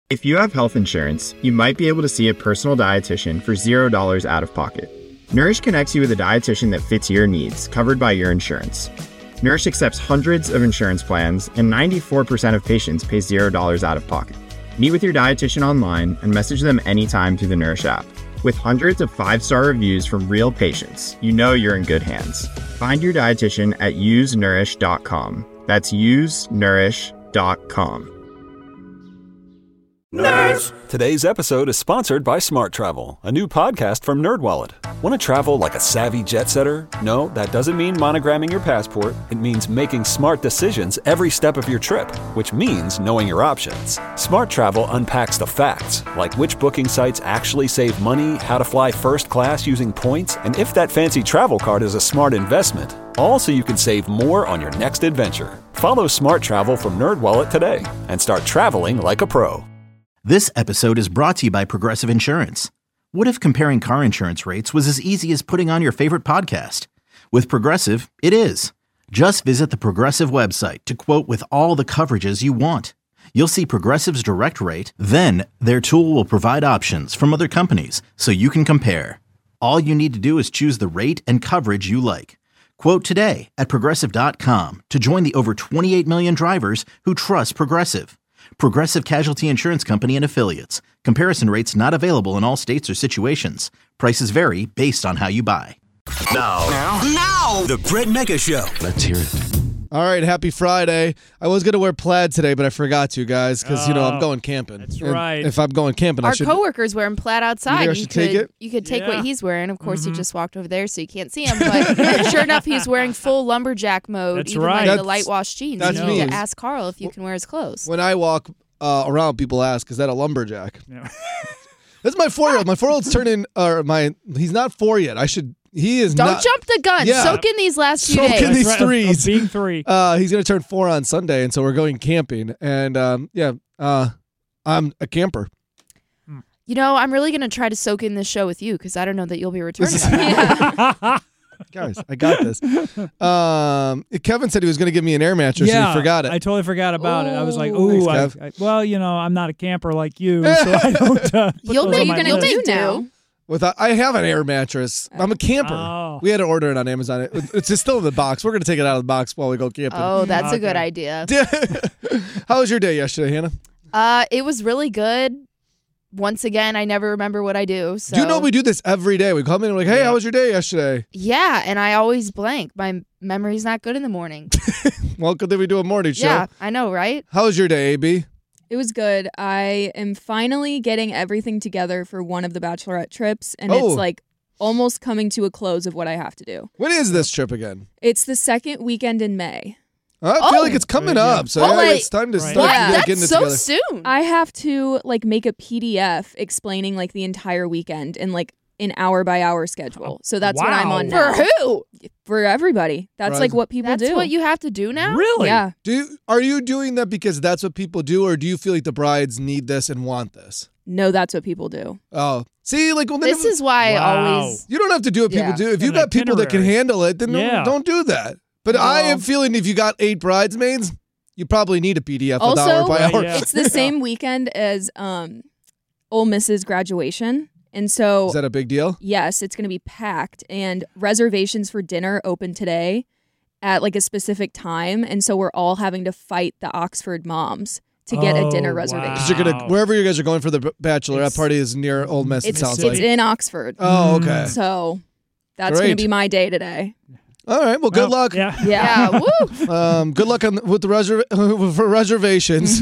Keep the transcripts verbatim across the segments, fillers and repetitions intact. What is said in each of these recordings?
If you have health insurance, you might be able to see a personal dietitian for zero dollars out of pocket. Nourish connects you with a dietitian that fits your needs, covered by your insurance. Nourish accepts hundreds of insurance plans, and ninety-four percent of patients pay zero dollars out of pocket. Meet with your dietitian online and message them anytime through the Nourish app. With hundreds of five-star reviews from real patients, you know you're in good hands. Find your dietitian at use nourish dot com. That's use nourish dot com. Nerds! Today's episode is sponsored by Smart Travel, a new podcast from NerdWallet. Want to travel like a savvy jet setter? No, that doesn't mean monogramming your passport. It means making smart decisions every step of your trip, which means knowing your options. Smart Travel unpacks the facts, like which booking sites actually save money, how to fly first class using points, and if that fancy travel card is a smart investment. All so you can save more on your next adventure. Follow Smart Travel from NerdWallet today and start traveling like a pro. This episode is brought to you by Progressive Insurance. What if comparing car insurance rates was as easy as putting on your favorite podcast? With Progressive, it is. Just visit the Progressive website to quote with all the coverages you want. You'll see Progressive's direct rate, then their tool will provide options from other companies so you can compare. All you need to do is choose the rate and coverage you like. Quote today at progressive dot com to join the over twenty-eight million drivers who trust Progressive. Progressive Casualty Insurance Company and Affiliates. Comparison rates not available in all states or situations. Prices vary based on how you buy. Now, now, now, the Brett Mega Show. Let's hear it. All right, happy Friday. I was going to wear plaid today, but I forgot to, guys, because, oh, you know, I'm going camping. That's and right. If I'm going camping, Our I should... Our coworker's wearing plaid outside. You, you should could take it? You could take yeah. what he's wearing. Of course, mm-hmm. he just walked over there, so you can't see him. But sure enough, he's wearing full lumberjack mode, That's even right. like That's, the light wash jeans. That's you me. need to ask Carl if you can wear his clothes. When I walk uh, around, people ask, is that a lumberjack? Yeah. That's my four-year-old. My four-year-old's turning, or my, he's not four yet. I should... He is Don't not, jump the gun. Yeah. Soak in these last few Soak days. in these right, threes. of being three. Uh, he's going to turn four on Sunday, and so we're going camping. And, um, yeah, uh, I'm a camper. You know, I'm really going to try to soak in this show with you because I don't know that you'll be returning. Is, yeah. Guys, I got this. Um, Kevin said he was going to give me an air mattress, yeah, and he forgot it. I totally forgot about ooh. it. I was like, Thanks, ooh, I, Kev. I, well, you know, I'm not a camper like you, so I don't uh, put You'll those make, on my you'll list. make do. With a, I have an air mattress. I'm a camper. Oh. We had to order it on Amazon. It, it's just still in the box. We're going to take it out of the box while we go camping. Oh, that's okay. a good idea. How was your day yesterday, Hannah? Uh, it was really good. Once again, I never remember what I do. So. Do you know we do this every day? We come in and we're like, hey, yeah. how was your day yesterday? Yeah, and I always blank. My memory's not good in the morning. Well, good that we do a morning show. Yeah, I know, right? How was your day, A B? It was good. I am finally getting everything together for one of the bachelorette trips, and oh. it's like almost coming to a close of what I have to do. When is this trip again? It's the second weekend in May. I feel oh. like it's coming yeah. up, so well, yeah, like, it's time to right. start yeah, like, getting that's it so together. soon. I have to like make a P D F explaining like the entire weekend and like an hour by hour schedule. So that's wow. what I'm on For now. who? For everybody. That's Right. like what people That's do. what you have to do now? Really? Yeah. Do you, are you doing that because that's what people do, or do you feel like the brides need this and want this? No, that's what people do. Oh, see, like well, then This if- is why Wow. I always... you don't have to do what people Yeah. do. If you An got people that can itinerary. handle it, then Yeah. don't, don't do that. But I No. am feeling if you got eight bridesmaids, you probably need a P D F with Also, hour by Right, hour. yeah. It's the same weekend as um, Ole Miss's graduation. And so, Is that a big deal? yes, it's going to be packed. And reservations for dinner open today at like a specific time. And so we're all having to fight the Oxford moms to get Oh, a dinner wow. reservation. Because you're gonna wherever you guys are going for the b- bachelorette It's- party is near Old Miss. It It's, sounds it's like. in Oxford. Oh, okay. So that's going Great. to be my day today. All right. Well, good Well, luck. Yeah. Yeah. Yeah, woo! Um, good luck on with the reser- for reservations.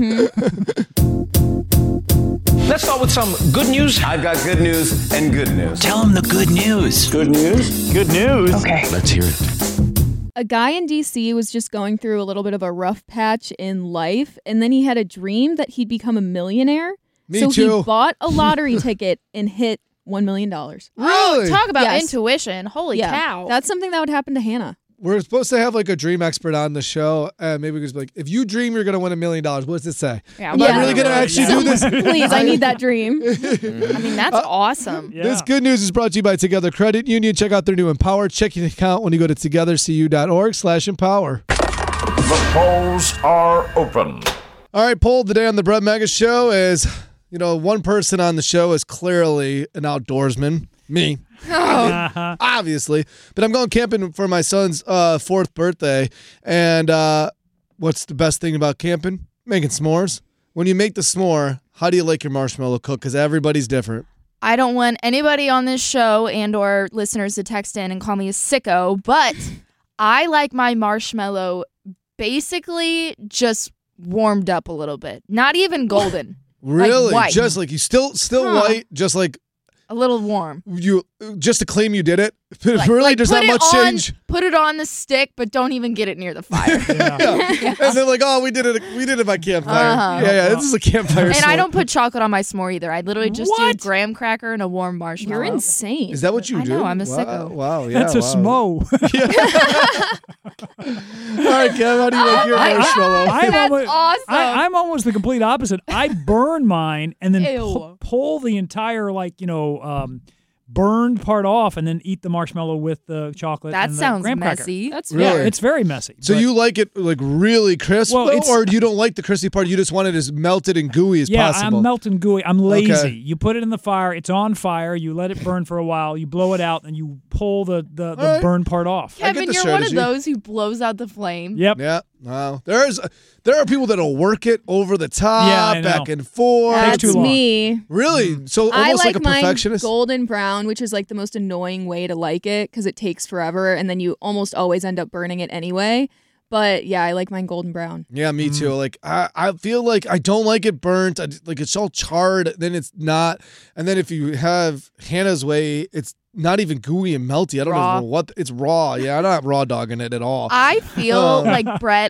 Let's start with some good news. I've got good news and good news. Tell them the good news. Good news? Good news. Okay. Let's hear it. A guy in D C was just going through a little bit of a rough patch in life, and then he had a dream that he'd become a millionaire. Me so too. he bought a lottery ticket and hit one million dollars. Really? Talk about Yes. intuition. Holy Yeah. cow. That's something that would happen to Hannah. We're supposed to have like a dream expert on the show. Uh, maybe we could just be like, if you dream you're gonna win a million dollars, what does it say? Yeah, Am yeah. I really gonna actually do this? Please, I need that dream. I mean, that's awesome. Yeah. This good news is brought to you by Together Credit Union. Check out their new Empower checking account when you go to togethercu.org slash empower. The polls are open. All right, poll of the day on the Brett Mega Show is, you know, one person on the show is clearly an outdoorsman. Me. Uh-huh. Obviously. But I'm going camping for my son's uh, fourth birthday. And uh, what's the best thing about camping? Making s'mores. When you make the s'more, how do you like your marshmallow cooked? Because everybody's different. I don't want anybody on this show and or listeners to text in and call me a sicko, but I like my marshmallow basically just warmed up a little bit. Not even golden. Really? Like white. Just like you still still Huh. white, just like A little warm. you just to claim you did it. Like- really, like there's put not it much on- change. Put it on the stick, but don't even get it near the fire. Yeah. And they're like, oh, we did it. We did it by campfire. Uh-huh. Yeah, yeah. This is a campfire. And I s'more. don't put chocolate on my s'more either. I literally just What? do graham cracker and a warm marshmallow. You're insane. Is that what you I do? know, I'm a wow, sicko. Wow, yeah. That's a wow. smo. All right, Kev, how do you like your I- I- marshmallow? I'm That's almost, awesome. I, I'm almost the complete opposite. I burn mine and then Ew. pu- pull the entire, like, you know, um, burned part off and then eat the marshmallow with the chocolate. That and the sounds graham cracker. messy. That's Really? fair. It's very messy. So but- you like it like really crisp, Well, it's- or you don't like the crispy part? You just want it as melted and gooey as yeah, possible. I'm melting gooey. I'm lazy. Okay. You put it in the fire. It's on fire. You let it burn for a while. You blow it out, and you pull the the, the All right. burn part off. I get Kevin, the you're one of strategy. those who blows out the flame. Yep. Yeah, wow. There's there are people that'll work it over the top, Yeah, I know. back and forth. Takes That's too long. me. Really? So I almost like, like a mine perfectionist. golden brown, which is like the most annoying way to like it because it takes forever and then you almost always end up burning it anyway. But yeah, I like mine golden brown. Yeah, me too. Like I, I feel like I don't like it burnt. I, like it's all charred. Then it's not. And then if you have Hannah's way, it's not even gooey and melty. I don't Raw. know what it's raw. Yeah, I'm not raw dogging it at all. I feel Oh. like, Brett,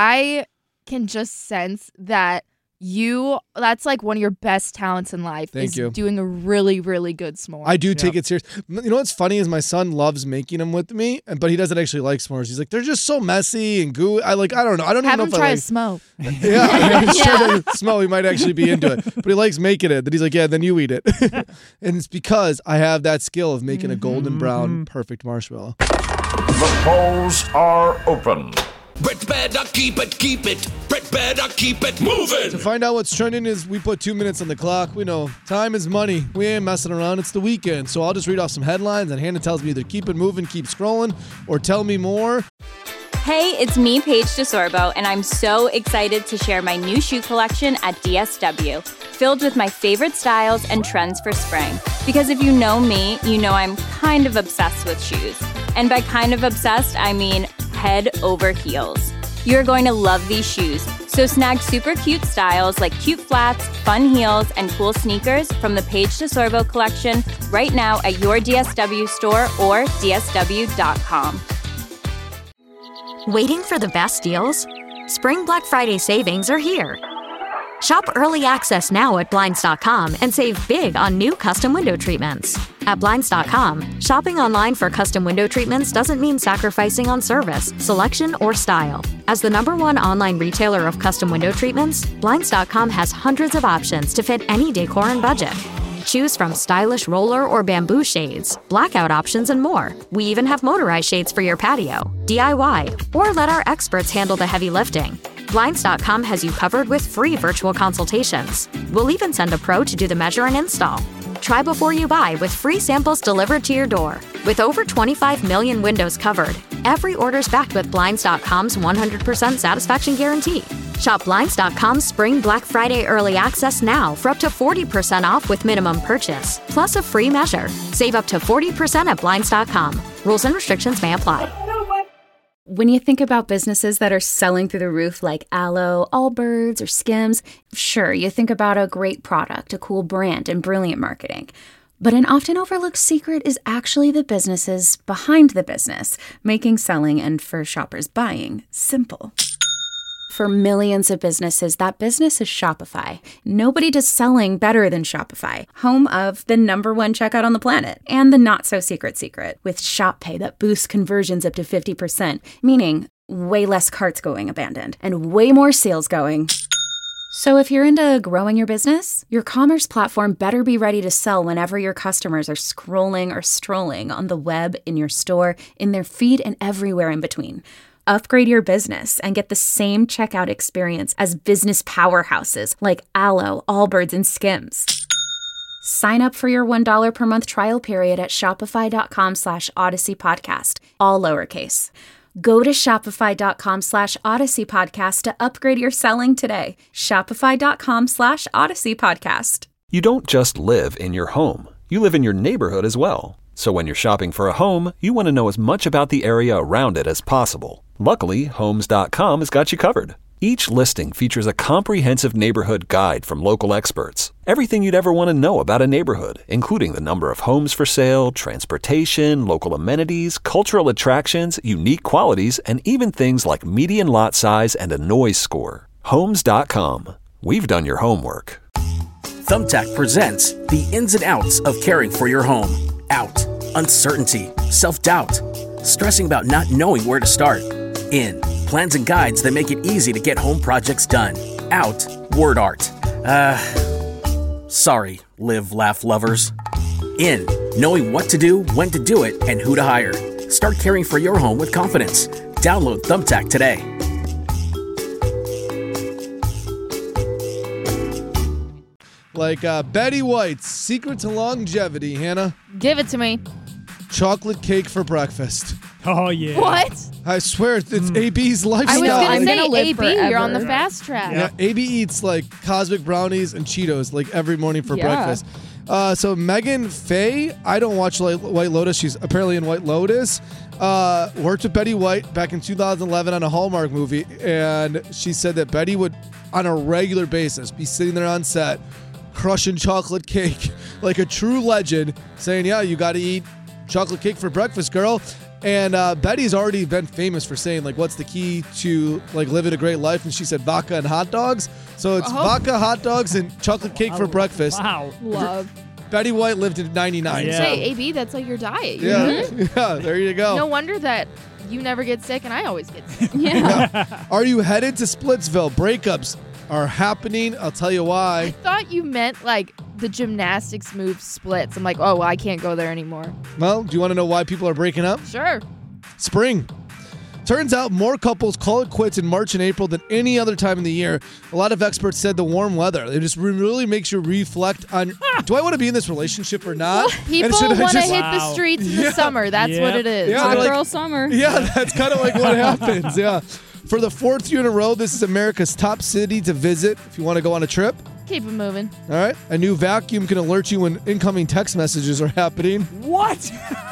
I can just sense that you, that's like one of your best talents in life Thank is you. doing a really, really good s'more. I do take it serious. You know what's funny is my son loves making them with me, and but he doesn't actually like s'mores. He's like, they're just so messy and gooey. I like, I don't know. I don't Have even him know if try I a like. smoke. Yeah, it's true to smell. He might actually be into it, but he likes making it. Then he's like, yeah, then you eat it, and it's because I have that skill of making a golden brown, perfect marshmallow. The polls are open. Brett better keep it, keep it. Brett better keep it moving. To find out what's trending is we put two minutes on the clock. We know time is money. We ain't messing around. It's the weekend. So I'll just read off some headlines and Hannah tells me either keep it moving, keep scrolling, or tell me more. Hey, it's me, Paige DeSorbo, and I'm so excited to share my new shoe collection at D S W, filled with my favorite styles and trends for spring. Because if you know me, you know I'm kind of obsessed with shoes. And by kind of obsessed, I mean head over heels. You're going to love these shoes, so snag super cute styles like cute flats, fun heels, and cool sneakers from the Paige DeSorbo collection right now at your D S W store or D S W dot com. Waiting for the best deals? Spring Black Friday savings are here. Shop early access now at Blinds dot com and save big on new custom window treatments. At Blinds dot com, shopping online for custom window treatments doesn't mean sacrificing on service, selection, or style. As the number one online retailer of custom window treatments, Blinds dot com has hundreds of options to fit any decor and budget. Choose from stylish roller or bamboo shades, blackout options, and more. We even have motorized shades for your patio, D I Y, or let our experts handle the heavy lifting. Blinds dot com has you covered with free virtual consultations. We'll even send a pro to do the measure and install. Try before you buy with free samples delivered to your door. With over twenty-five million windows covered, every order's backed with Blinds dot com's one hundred percent satisfaction guarantee. Shop Blinds dot com's Spring Black Friday Early Access now for up to forty percent off with minimum purchase, plus a free measure. Save up to forty percent at Blinds dot com. Rules and restrictions may apply. When you think about businesses that are selling through the roof like Aloe, Allbirds, or Skims, sure, you think about a great product, a cool brand, and brilliant marketing. But an often overlooked secret is actually the businesses behind the business, making selling and, for shoppers, buying simple. For millions of businesses, that business is Shopify. Nobody does selling better than Shopify, home of the number one checkout on the planet, and the not-so-secret secret, with Shop Pay that boosts conversions up to fifty percent, meaning way less carts going abandoned, and way more sales going. So if you're into growing your business, your commerce platform better be ready to sell whenever your customers are scrolling or strolling on the web, in your store, in their feed, and everywhere in between. Upgrade your business and get the same checkout experience as business powerhouses like Alo, Allbirds, and Skims. Sign up for your one dollar per month trial period at shopify.com slash Odyssey Podcast, all lowercase. Go to shopify.com slash Odyssey Podcast to upgrade your selling today. Shopify.com slash Odyssey Podcast. You don't just live in your home. You live in your neighborhood as well. So when you're shopping for a home, you want to know as much about the area around it as possible. Luckily, Homes dot com has got you covered. Each listing features a comprehensive neighborhood guide from local experts. Everything you'd ever want to know about a neighborhood, including the number of homes for sale, transportation, local amenities, cultural attractions, unique qualities, and even things like median lot size and a noise score. Homes dot com. We've done your homework. Thumbtack presents the ins and outs of caring for your home. Out, uncertainty, self-doubt, stressing about not knowing where to start. In, plans and guides that make it easy to get home projects done. Out, word art. Uh, sorry, live, laugh lovers. In, knowing what to do, when to do it, and who to hire. Start caring for your home with confidence. Download Thumbtack today. Like uh, Betty White's secret to longevity, Hannah. Give it to me. Chocolate cake for breakfast. Oh, yeah. What? I swear, it's mm. A B's lifestyle. I was going to say, gonna live A B, forever. you're on the fast track. Yeah, A B eats like cosmic brownies and Cheetos like every morning for Yeah. breakfast. Uh, so Megan Faye, I don't watch White Lotus. She's apparently in White Lotus. Uh, worked with Betty White back in two thousand eleven on a Hallmark movie, and she said that Betty would, on a regular basis, be sitting there on set, crushing chocolate cake like a true legend, saying, "Yeah, you got to eat chocolate cake for breakfast, girl." And uh, Betty's already been famous for saying, like, what's the key to, like, living a great life? And she said vodka and hot dogs. So it's Oh. vodka, hot dogs, and chocolate cake for breakfast. Wow. Love. Betty White lived in ninety-nine. Yeah. Say, A B, that's like your diet. You're Yeah, good. yeah, there you go. No wonder that you never get sick and I always get sick. Yeah. Are you headed to Splitsville? Breakups are happening. I'll tell you I why. thought you meant like the gymnastics move splits. I'm like, oh, well, I can't go there anymore. Well, do you want to know why people are breaking up? Sure. Spring. Turns out more couples call it quits in March and April than any other time in the year. A lot of experts said the warm weather. It just really makes you reflect on, do I want to be in this relationship or not? People And should I want to just- hit the Wow. streets in the Yeah. summer. That's Yeah. what it is. Yeah, Hot they're like- girl summer. Yeah, that's kind of like what happens. Yeah. For the fourth year in a row, this is America's top city to visit if you want to go on a trip. Keep it moving. All right. A new vacuum can alert you when incoming text messages are happening. What?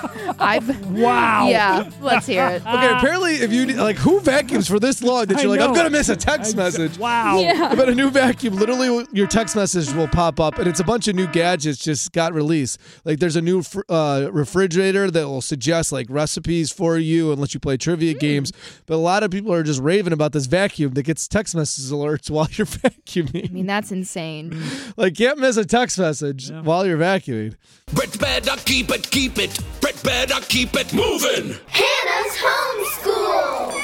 I've Wow. Yeah, let's hear it. Okay, apparently, if you like, who vacuums for this long that I you're like, I'm know. gonna miss a text message. Wow. Yeah. But a new vacuum, literally, your text message will pop up, and it's a bunch of new gadgets just got released. Like, there's a new fr- uh, refrigerator that will suggest like recipes for you and let you play trivia games. But a lot of people are just raving about this vacuum that gets text message alerts while you're vacuuming. I mean, that's insane. Like, can't miss a text message while you're vacuuming. Brett better keep it, keep it. Brett better keep it moving. Hannah's homeschool.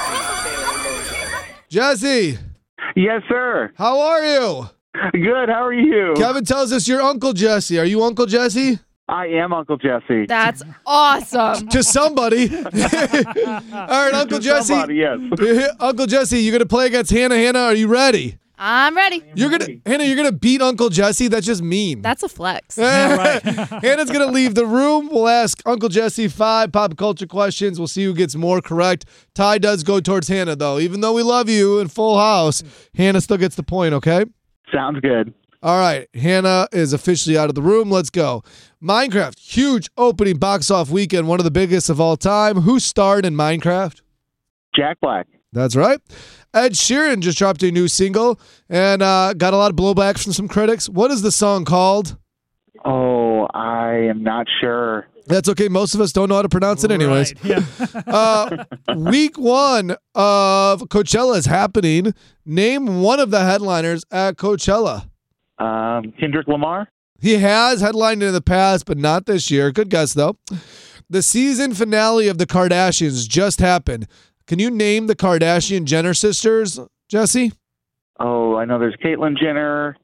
Jesse, Yes, sir. how are you? Good. How are you? Kevin tells us you're Uncle Jesse. Are you Uncle Jesse? I am Uncle Jesse. That's awesome. To somebody. All right, Uncle Jesse. Somebody, yes. Uncle Jesse, you're gonna play against Hannah. Hannah, are you ready? I'm ready. You're gonna Hannah, you're gonna beat Uncle Jesse. That's just mean. That's a flex. Hannah's gonna leave the room. We'll ask Uncle Jesse five pop culture questions. We'll see who gets more correct. Tie does go towards Hannah, though. Even though we love you in Full House, Hannah still gets the point, okay? Sounds good. All right, Hannah is officially out of the room. Let's go. Minecraft, huge opening box off weekend, one of the biggest of all time. Who starred in Minecraft? Jack Black. That's right. Ed Sheeran just dropped a new single and uh, got a lot of blowback from some critics. What is the song called? Oh, I am not sure. That's okay. Most of us don't know how to pronounce it anyways. Right. Yeah. uh, week one of Coachella is happening. Name one of the headliners at Coachella. Um, Kendrick Lamar. He has headlined in the past, but not this year. Good guess, though. The season finale of The Kardashians just happened. Can you name the Kardashian Jenner sisters, Jesse? Oh, I know there's Caitlyn Jenner,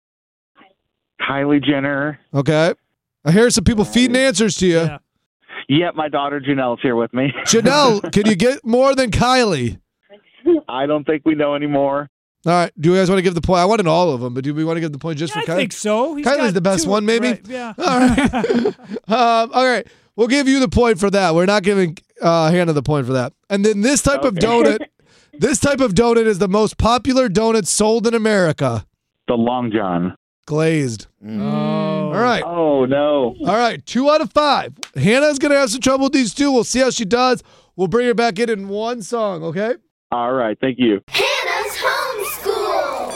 Kylie Jenner. Okay. I hear some people feeding answers to you. Yeah. Yeah, my daughter Janelle's here with me. Janelle, can you get more than Kylie? I don't think we know anymore. All right. Do you guys want to give the point? I wanted all of them, but do we want to give the point just Yeah, for I Kylie? think so. He's Kylie's got the best two, one, maybe? right, yeah. All right. um, all right. We'll give you the point for that. We're not giving uh, Hannah the point for that. And then this type of Okay. donut, this type of donut is the most popular donut sold in America. The Long John. Glazed. Oh. All right. Oh, no. All right. Two out of five. Hannah's going to have some trouble with these two. We'll see how she does. We'll bring her back in in one song, okay? All right. Thank you. Hannah's homeschool.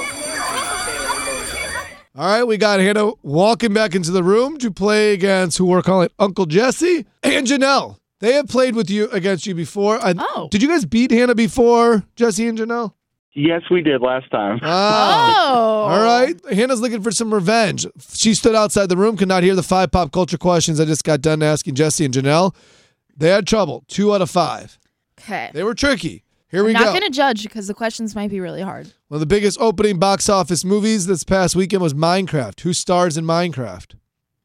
All right, we got Hannah walking back into the room to play against who we're calling Uncle Jesse and Janelle. They have played with you against you before. I, Oh. Did you guys beat Hannah before, Jesse and Janelle? Yes, we did last time. Oh. All right. Hannah's looking for some revenge. She stood outside the room, could not hear the five pop culture questions I just got done asking Jesse and Janelle. They had trouble. Two out of five. Okay. They were tricky. Here we I'm not go. going to judge because the questions might be really hard. One of the biggest opening box office movies this past weekend was Minecraft. Who stars in Minecraft?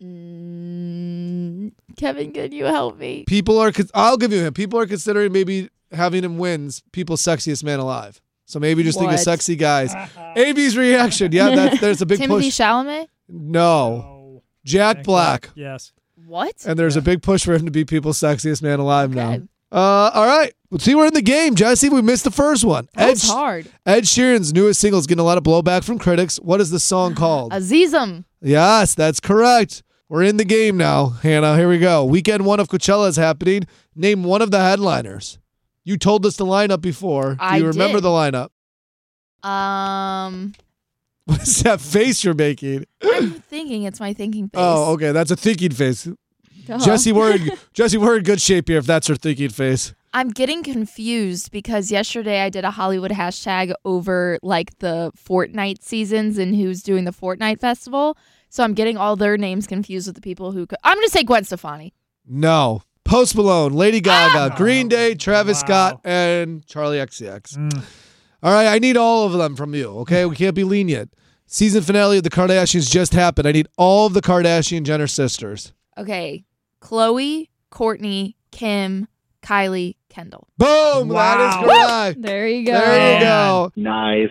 Mm, Kevin, can you help me? People are, I'll give you a hint. People are considering maybe having him wins People's Sexiest Man Alive. So maybe just think of What? sexy guys. A B's reaction. Yeah, that's, there's a big Timothy push. Chalamet? No. Jack Black. Yes. What? And there's a big push for him to be People's Sexiest Man Alive now. Uh, all right. Let's see, we're in the game, Jesse. We missed the first one. That's Ed, hard. Ed Sheeran's newest single is getting a lot of blowback from critics. What is the song called? Azizum. Yes, that's correct. We're in the game now, Hannah. Here we go. Weekend one of Coachella is happening. Name one of the headliners. You told us the lineup before. Do I you remember did. the lineup? Um, What is that face you're making? I'm thinking it's my thinking face. Oh, okay. That's a thinking face. Duh. Jesse, we're in, Jesse, we're in good shape here if that's her thinking face. I'm getting confused because yesterday I did a Hollywood hashtag over like the Fortnite seasons and who's doing the Fortnite festival. So I'm getting all their names confused with the people who. Co- I'm going to say Gwen Stefani. No. Post Malone, Lady Gaga, Ah! Green Day, Travis Scott, and Charlie X C X. All right, I need all of them from you, okay? We can't be lenient. Season finale of The Kardashians just happened. I need all of the Kardashian Jenner sisters. Okay. Khloe, Courtney, Kim, Kylie, Kendall. Boom! That is correct. There you go. There you go. Nice.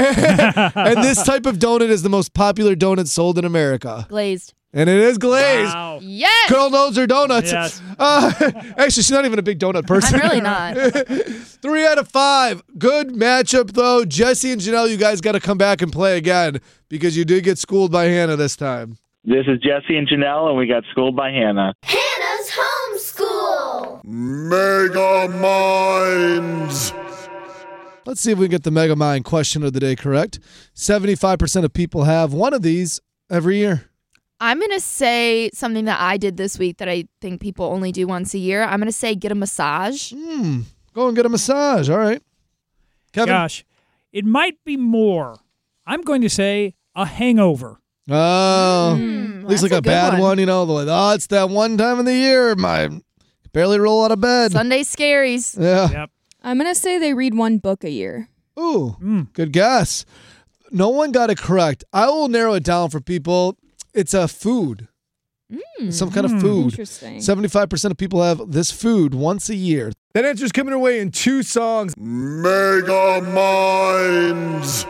And this type of donut is the most popular donut sold in America. Glazed. And it is glazed. Wow. Yes. Girl knows her donuts. Yes. Uh, actually, she's not even a big donut person. I'm really not. Three out of five. Good matchup, though. Jesse and Janelle, you guys got to come back and play again because you did get schooled by Hannah this time. This is Jesse and Janelle, and we got schooled by Hannah. Hannah's homeschool. Mega Minds. Let's see if we can get the Mega Mind question of the day correct. seventy-five percent of people have one of these every year. I'm going to say something that I did this week that I think people only do once a year. I'm going to say get a massage. Hmm. Go and get a massage. All right. Kevin? Gosh, it might be more. I'm going to say a hangover. Oh, Mm, at least like that's a, a good bad one. one. you know, like, oh, it's that one time of the year. My barely roll out of bed. Sunday scaries. Yeah. Yep. I'm going to say they read one book a year. Ooh, Mm. good guess. No one got it correct. I will narrow it down for people. It's a food. Mm. Some kind of food. Interesting. seventy-five percent of people have this food once a year. That answer's coming our way in two songs. Mega Minds.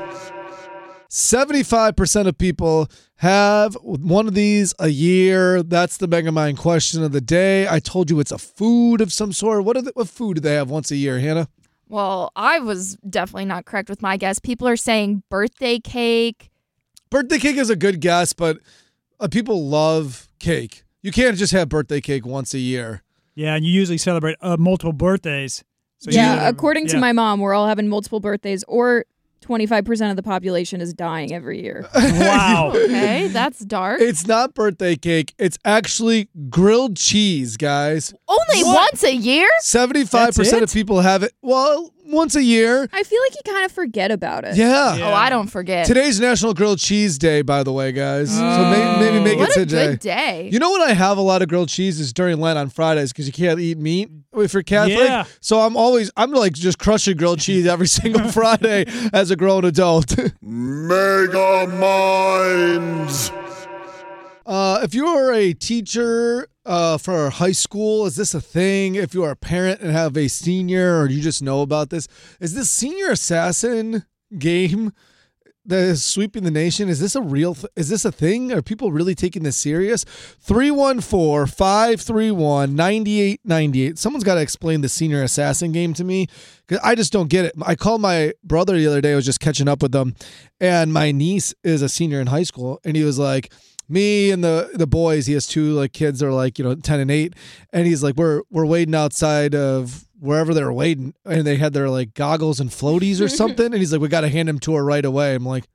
seventy-five percent of people have one of these a year. That's the Mega Mind question of the day. I told you it's a food of some sort. What, are the, what food do they have once a year, Hannah? Well, I was definitely not correct with my guess. People are saying birthday cake. Birthday cake is a good guess, but uh, people love cake. You can't just have birthday cake once a year. Yeah, and you usually celebrate uh, multiple birthdays. So you yeah, gotta- according to yeah. my mom, we're all having multiple birthdays, or twenty-five percent of the population is dying every year. Wow. Okay, that's dark. It's not birthday cake. It's actually grilled cheese, guys. Only once a year? seventy-five percent That's of people have it. Well, once a year. I feel like you kind of forget about it. Yeah. Oh, I don't forget. Today's National Grilled Cheese Day, by the way, guys. So maybe, maybe make What it a today. good day. You know when I have a lot of grilled cheese is during Lent on Fridays because you can't eat meat if you're Catholic. Yeah. So I'm always, I'm like just crushing grilled cheese every single Friday as a grown adult. Mega Minds. Uh, Uh, if you're a teacher uh, for high school, is this a thing? If you are a parent and have a senior, or you just know about this, is this Senior Assassin game that is sweeping the nation? Is this a real? Th- is this a thing? Are people really taking this serious? three one four, five three one, nine eight nine eight. Someone's got to explain the Senior Assassin game to me, because I just don't get it. I called my brother the other day. I was just catching up with them, and my niece is a senior in high school, and he was like, me and the the boys, he has two like kids that are like, you know, ten and eight, and he's like, we're we're waiting outside of wherever they're waiting, and they had their like goggles and floaties or something, and he's like, we got to hand them to her right away. I'm like,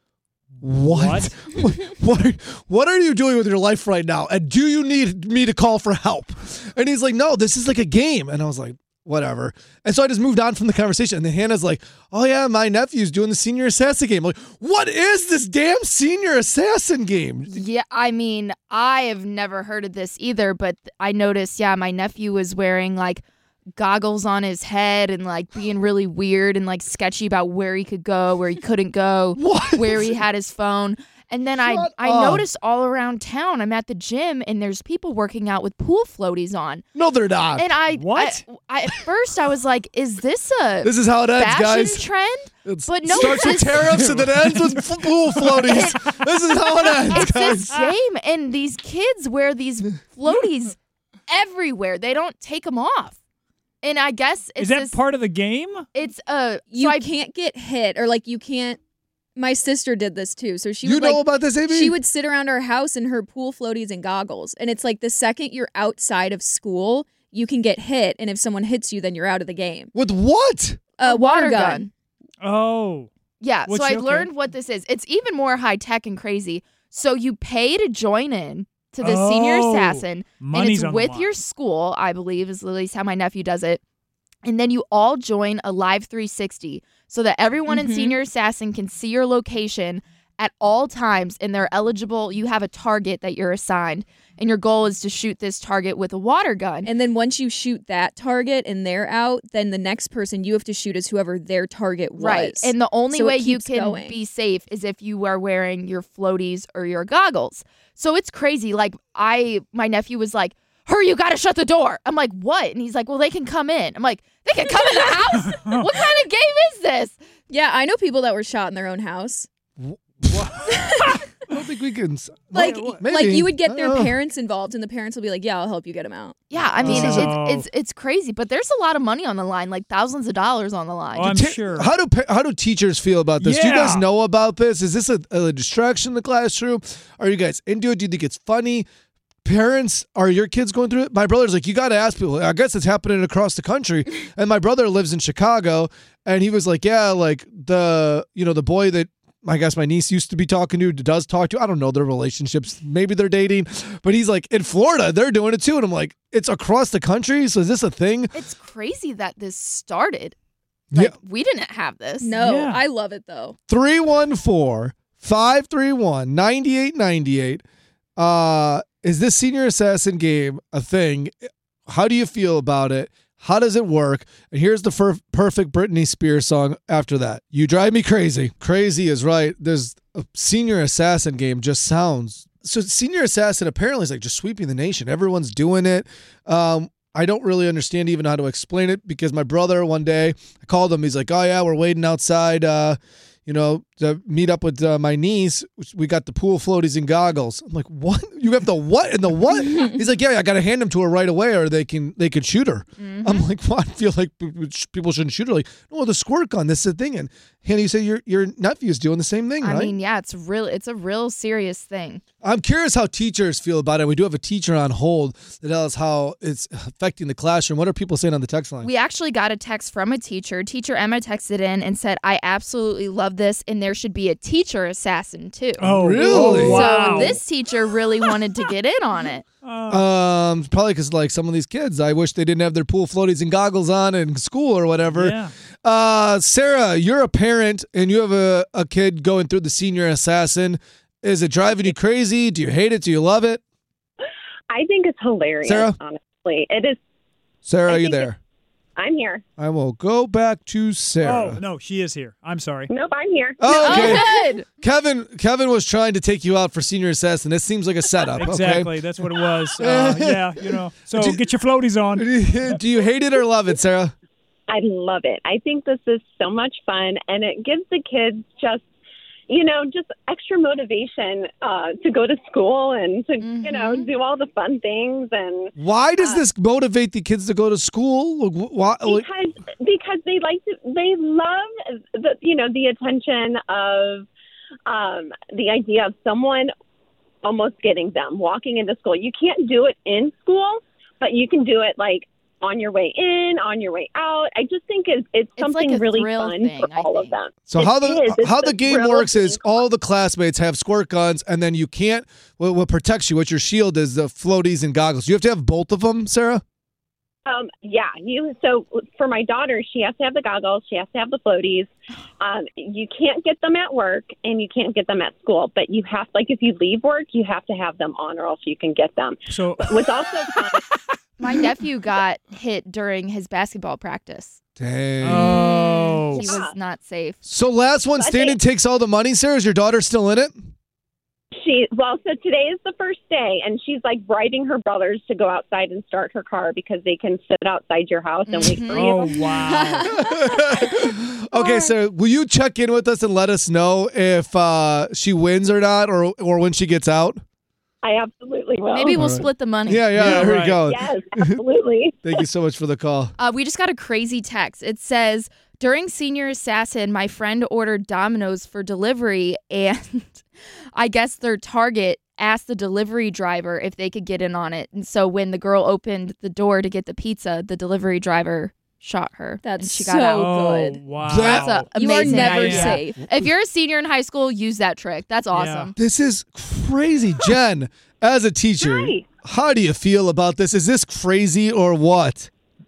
what? What? what, are, what are you doing with your life right now? And do you need me to call for help? And he's like, no, this is like a game. And I was like, whatever. And so I just moved on from the conversation. And then Hannah's like, oh yeah, my nephew's doing the Senior Assassin game. I'm like, what is this damn Senior Assassin game? Yeah, I mean, I have never heard of this either, but I noticed, yeah, my nephew was wearing like goggles on his head and like being really weird and like sketchy about where he could go, where he couldn't go, what? where he had his phone. And then I, I up. noticed all around town, I'm at the gym and there's people working out with pool floaties on. No, they're not. And I, What? I, I at first I was like, is this a This is how it ends, fashion guys. trend? It's, But no, starts with it's- tariffs and then ends with f- pool floaties. This is how it ends, It's guys. this game, and these kids wear these floaties everywhere. They don't take them off. And I guess it's Is that this, part of the game? it's a You so I, can't get hit, or like you can't. My sister did this too, so she You would know like, about this, A B? She would sit around our house in her pool floaties and goggles, and it's like the second you're outside of school, you can get hit, and if someone hits you, then you're out of the game. With what? A water water gun. gun. Oh. yeah. Which- so I okay. learned what this is. It's even more high tech and crazy. So you pay to join in to the Senior Oh, Assassin, and money's it's on the with line. your school, I believe, is at least how my nephew does it. And then you all join a live three sixty so that everyone in Mhm. Senior Assassin can see your location at all times, and they're eligible. You have a target that you're assigned, and your goal is to shoot this target with a water gun. And then once you shoot that target and they're out, then the next person you have to shoot is whoever their target was. Right. And the only So it way you keeps can going. be safe is if you are wearing your floaties or your goggles. So it's crazy. Like I my nephew was like, "Hurry, you gotta shut the door." I'm like, "What?" And he's like, "Well, they can come in." I'm like, "They can come in the house? What kind of game is this?" Yeah, I know people that were shot in their own house. I don't think we can. Like, Maybe. like you would I get don't their know. parents involved, and the parents will be like, "Yeah, I'll help you get him out." Yeah, I mean, This it's, is a- it's it's it's crazy, but there's a lot of money on the line, like thousands of dollars on the line. Oh, I'm Ta- sure. How do pa- how do teachers feel about this? Do you guys Yeah. know about this? Is this a, a distraction in the classroom? Are you guys into it? Do you think it's funny? Parents, are your kids going through it? My brother's like, you got to ask people. I guess it's happening across the country. And my brother lives in Chicago, and he was like, yeah, like the you know the boy that I guess my niece used to be talking to does talk to. I don't know their relationships. Maybe they're dating, but he's like in Florida, they're doing it too. And I'm like, it's across the country. So is this a thing? It's crazy that this started. Like we didn't have this. No, Yeah. I love it though. three one four, five three one, nine eight nine eight. Uh, is this Senior Assassin game a thing? How do you feel about it? How does it work? And here's the fir- perfect Britney Spears song after that. You drive me crazy. Crazy is right. There's a Senior Assassin game just sounds. So Senior Assassin apparently is like just sweeping the nation. Everyone's doing it. Um, I don't really understand even how to explain it because my brother one day, I called him. He's like, oh yeah, we're waiting outside, uh, you know, to meet up with uh, my niece. We got the pool floaties and goggles. I'm like, what? You have the what and the what? He's like, yeah, I got to hand them to her right away, or they can they could shoot her. Mm-hmm. I'm like, well, I feel like people shouldn't shoot her. Like, no, the squirt gun. This is the thing. And Hannah, you say your your nephew's doing the same thing, I right? mean, yeah, it's real. It's a real serious thing. I'm curious how teachers feel about it. We do have a teacher on hold that tells us how it's affecting the classroom. What are people saying on the text line? We actually got a text from a teacher. Teacher Emma texted in and said, "I absolutely love this, and there should be a teacher assassin too." Oh, really? wow. So this teacher really wanted to get in on it. Um, probably because like some of these kids, I wish they didn't have their pool floaties and goggles on in school or whatever. Yeah. Uh, Sarah, you're a parent and you have a, a kid going through the Senior Assassin. Is it driving you crazy? Do you hate it? Do you love it? I think it's hilarious, Sarah? honestly. It is. Sarah, I are you think there? I'm here. I will go back to Sarah. Oh, no, she is here. I'm sorry. Nope, I'm here. Oh, okay. Oh, good. Kevin Kevin was trying to take you out for senior assessment. This seems like a setup. Exactly. Okay? That's what it was. Uh, yeah, you know. So Do- get your floaties on. Do you hate it or love it, Sarah? I love it. I think this is so much fun, and it gives the kids just, you know, just extra motivation uh, to go to school and to, Mm-hmm. you know, do all the fun things. And Why does uh, this motivate the kids to go to school? Like, wh- Why, like- because because they like to, they love the, you know, the attention of um, the idea of someone almost getting them walking into school. You can't do it in school, but you can do it like on your way in, on your way out. I just think it's, it's something like a really thrill fun thing, for all of them. So It how the is. It's how the game thrill works of is all the classmates have squirt guns, and then you can't. What, what protects you, what your shield is, the floaties and goggles. You have to have both of them, Sarah. Um, yeah, you. So for my daughter, she has to have the goggles. She has to have the floaties. Um, you can't get them at work, and you can't get them at school. But you have, like, if you leave work, you have to have them on, or else you can get them. So what's also fun. My nephew got hit during his basketball practice. Dang. Oh. He was not safe. So last one But standing they- takes all the money, Sarah. Is your daughter still in it? She well, so today is the first day, and she's like bribing her brothers to go outside and start her car because they can sit outside your house and wait for Oh, you. wow. Okay, Sarah, will you check in with us and let us know if uh, she wins or not, or or when she gets out? I absolutely will. Maybe we'll All right. split the money. Yeah, yeah, Yeah, here right. we go. Yes, absolutely. Thank you so much for the call. Uh, we just got a crazy text. It says, during Senior Assassin, my friend ordered Domino's for delivery, and I guess their Target asked the delivery driver if they could get in on it. And so when the girl opened the door to get the pizza, the delivery driver shot her. That's and she got so out. Oh, good. wow. That's a You are amazing never idea. safe. If you're a senior in high school, use that trick. That's awesome. This is crazy. Jen, as a teacher, Hi. how do you feel about this? Is this crazy or what?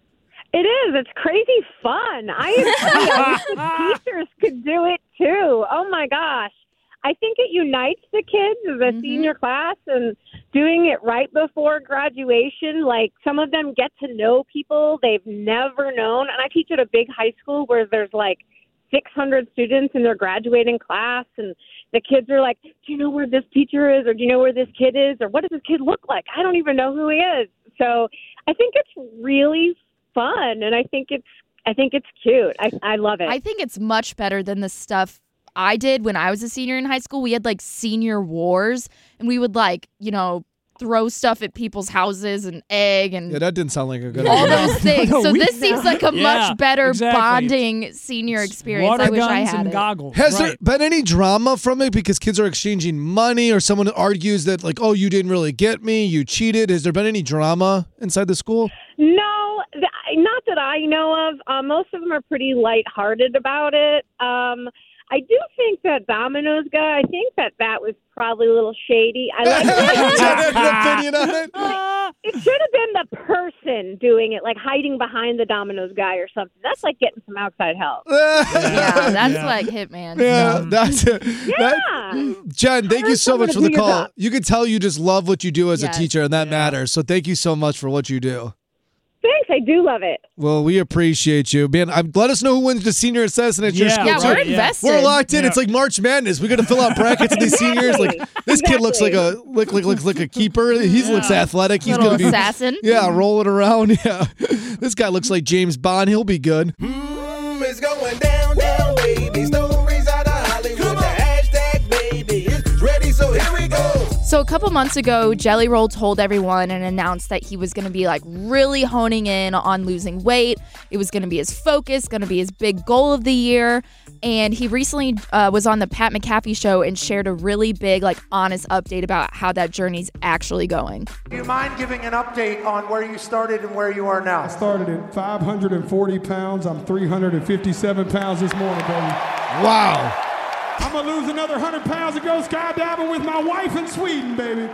It is. It's crazy fun. I agree. I wish the teachers could do it too. Oh my gosh. I think it unites the kids as a Mhm. senior class, and doing it right before graduation. Like, some of them get to know people they've never known. And I teach at a big high school where there's like six hundred students in their graduating class, and the kids are like, do you know where this teacher is, or do you know where this kid is, or what does this kid look like? I don't even know who he is. So I think it's really fun, and I think it's I think it's cute. I I love it. I think it's much better than the stuff I did when I was a senior in high school. We had like senior wars, and we would like, you know, throw stuff at people's houses and egg and Yeah, that didn't sound like a good all idea. those things. No, so we- this seems like a Yeah, much better exactly. bonding senior experience. Water I wish guns I had and it. goggles. Has right. there been any drama from it because kids are exchanging money, or someone argues that, like, oh, you didn't really get me, you cheated? Has there been any drama inside the school? No, th- not that I know of. Uh, most of them are pretty lighthearted about it. Um, I do think that Domino's guy, I think that that was probably a little shady. I like Is that an opinion on it? It should have been the person doing it, like hiding behind the Domino's guy or something. That's like getting some outside help. Yeah, that's Yeah. like Hitman. Yeah, that's it. That- Yeah. Jen, thank you so someone much to for the bring it call. up. You can tell you just love what you do as Yes. a teacher, and that Yeah. matters. So thank you so much for what you do. Thanks, I do love it. Well, we appreciate you. Man, I'm, let us know who wins the senior assessment at your Yeah, school. Yeah, too. we're Right, yeah. invested. We're locked in. Yeah. It's like March Madness. We got to fill out brackets of these seniors. Like, this kid looks like a look like looks like a keeper. He looks Yeah. athletic. He's Little gonna be assassin. yeah, rolling around. Yeah, this guy looks like James Bond. He'll be good. Mm, it's going down, down, baby. Stories out of Hollywood. The hashtag, baby, is ready, so here we go. So a couple months ago, Jelly Roll told everyone and announced that he was going to be like really honing in on losing weight. It was going to be his focus, going to be his big goal of the year. And he recently uh, was on the Pat McAfee show and shared a really big, like, honest update about how that journey's actually going. Do you mind giving an update on where you started and where you are now? I started at five hundred forty pounds. I'm three hundred fifty-seven pounds this morning, baby. Wow. I'm going to lose another one hundred pounds and go skydiving with my wife in Sweden, baby.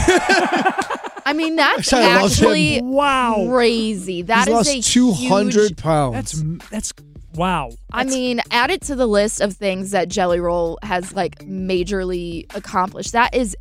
I mean, that's I love actually him. Wow. crazy. That He's is a lost two hundred huge- pounds. That's that's wow. I mean, add it to the list of things that Jelly Roll has like majorly accomplished. That is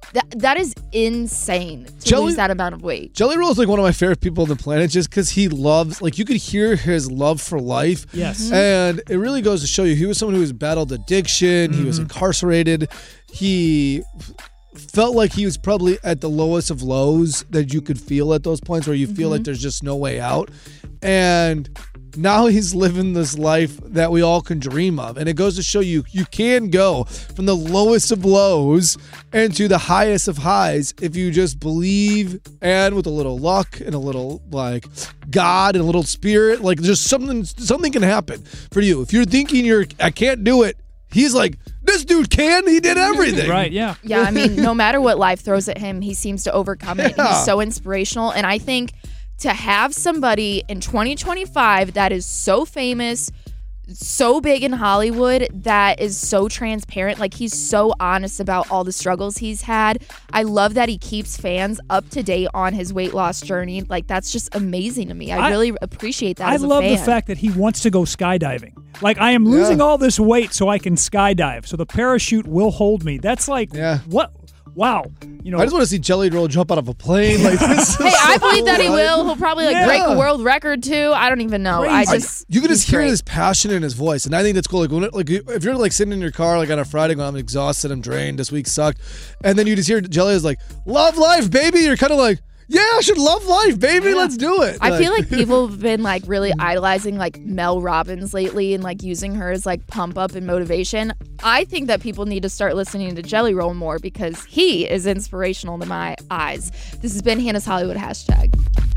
That that is insane to Jelly- lose that amount of weight. Jelly Roll is like one of my favorite people on the planet just because he loves, like, you could hear his love for life. Yes. Mhm. And it really goes to show you he was someone who has battled addiction. He was incarcerated. He felt like he was probably at the lowest of lows that you could feel at those points where you feel like there's just no way out. And now he's living this life that we all can dream of. And it goes to show you, you can go from the lowest of lows into the highest of highs if you just believe, and with a little luck and a little like God and a little spirit, like just something, something can happen for you. If you're thinking you're, I can't do it, he's like, this dude can, he did everything. Right, yeah. Yeah, I mean, no matter what life throws at him, he seems to overcome it. Yeah. He's so inspirational. And I think to have somebody in twenty twenty-five that is so famous, so big in Hollywood, that is so transparent, like he's so honest about all the struggles he's had. I love that he keeps fans up to date on his weight loss journey. Like, that's just amazing to me. I, I- really appreciate that I as a love fan. the fact that he wants to go skydiving. Like, I am losing Yeah. all this weight so I can skydive, so the parachute will hold me. That's like, Yeah. what? Wow. You know, I just want to see Jelly Roll jump out of a plane. Like this. Hey, I believe that he will. He'll probably like Yeah. break a world record too. I don't even know. I I- just you can just he's hear great. his passion in his voice, and I think that's cool. Like, when it, like if you're like sitting in your car like on a Friday when I'm exhausted, I'm drained, this week sucked, and then you just hear Jelly is like, "Love life, baby." You're kind of like, "Yeah, I should love life, baby. Let's do it." I feel like people have been like really idolizing like Mel Robbins lately and like using her as like pump up and motivation. I think that people need to start listening to Jelly Roll more because he is inspirational to my eyes. This has been Hannah's Hollywood hashtag.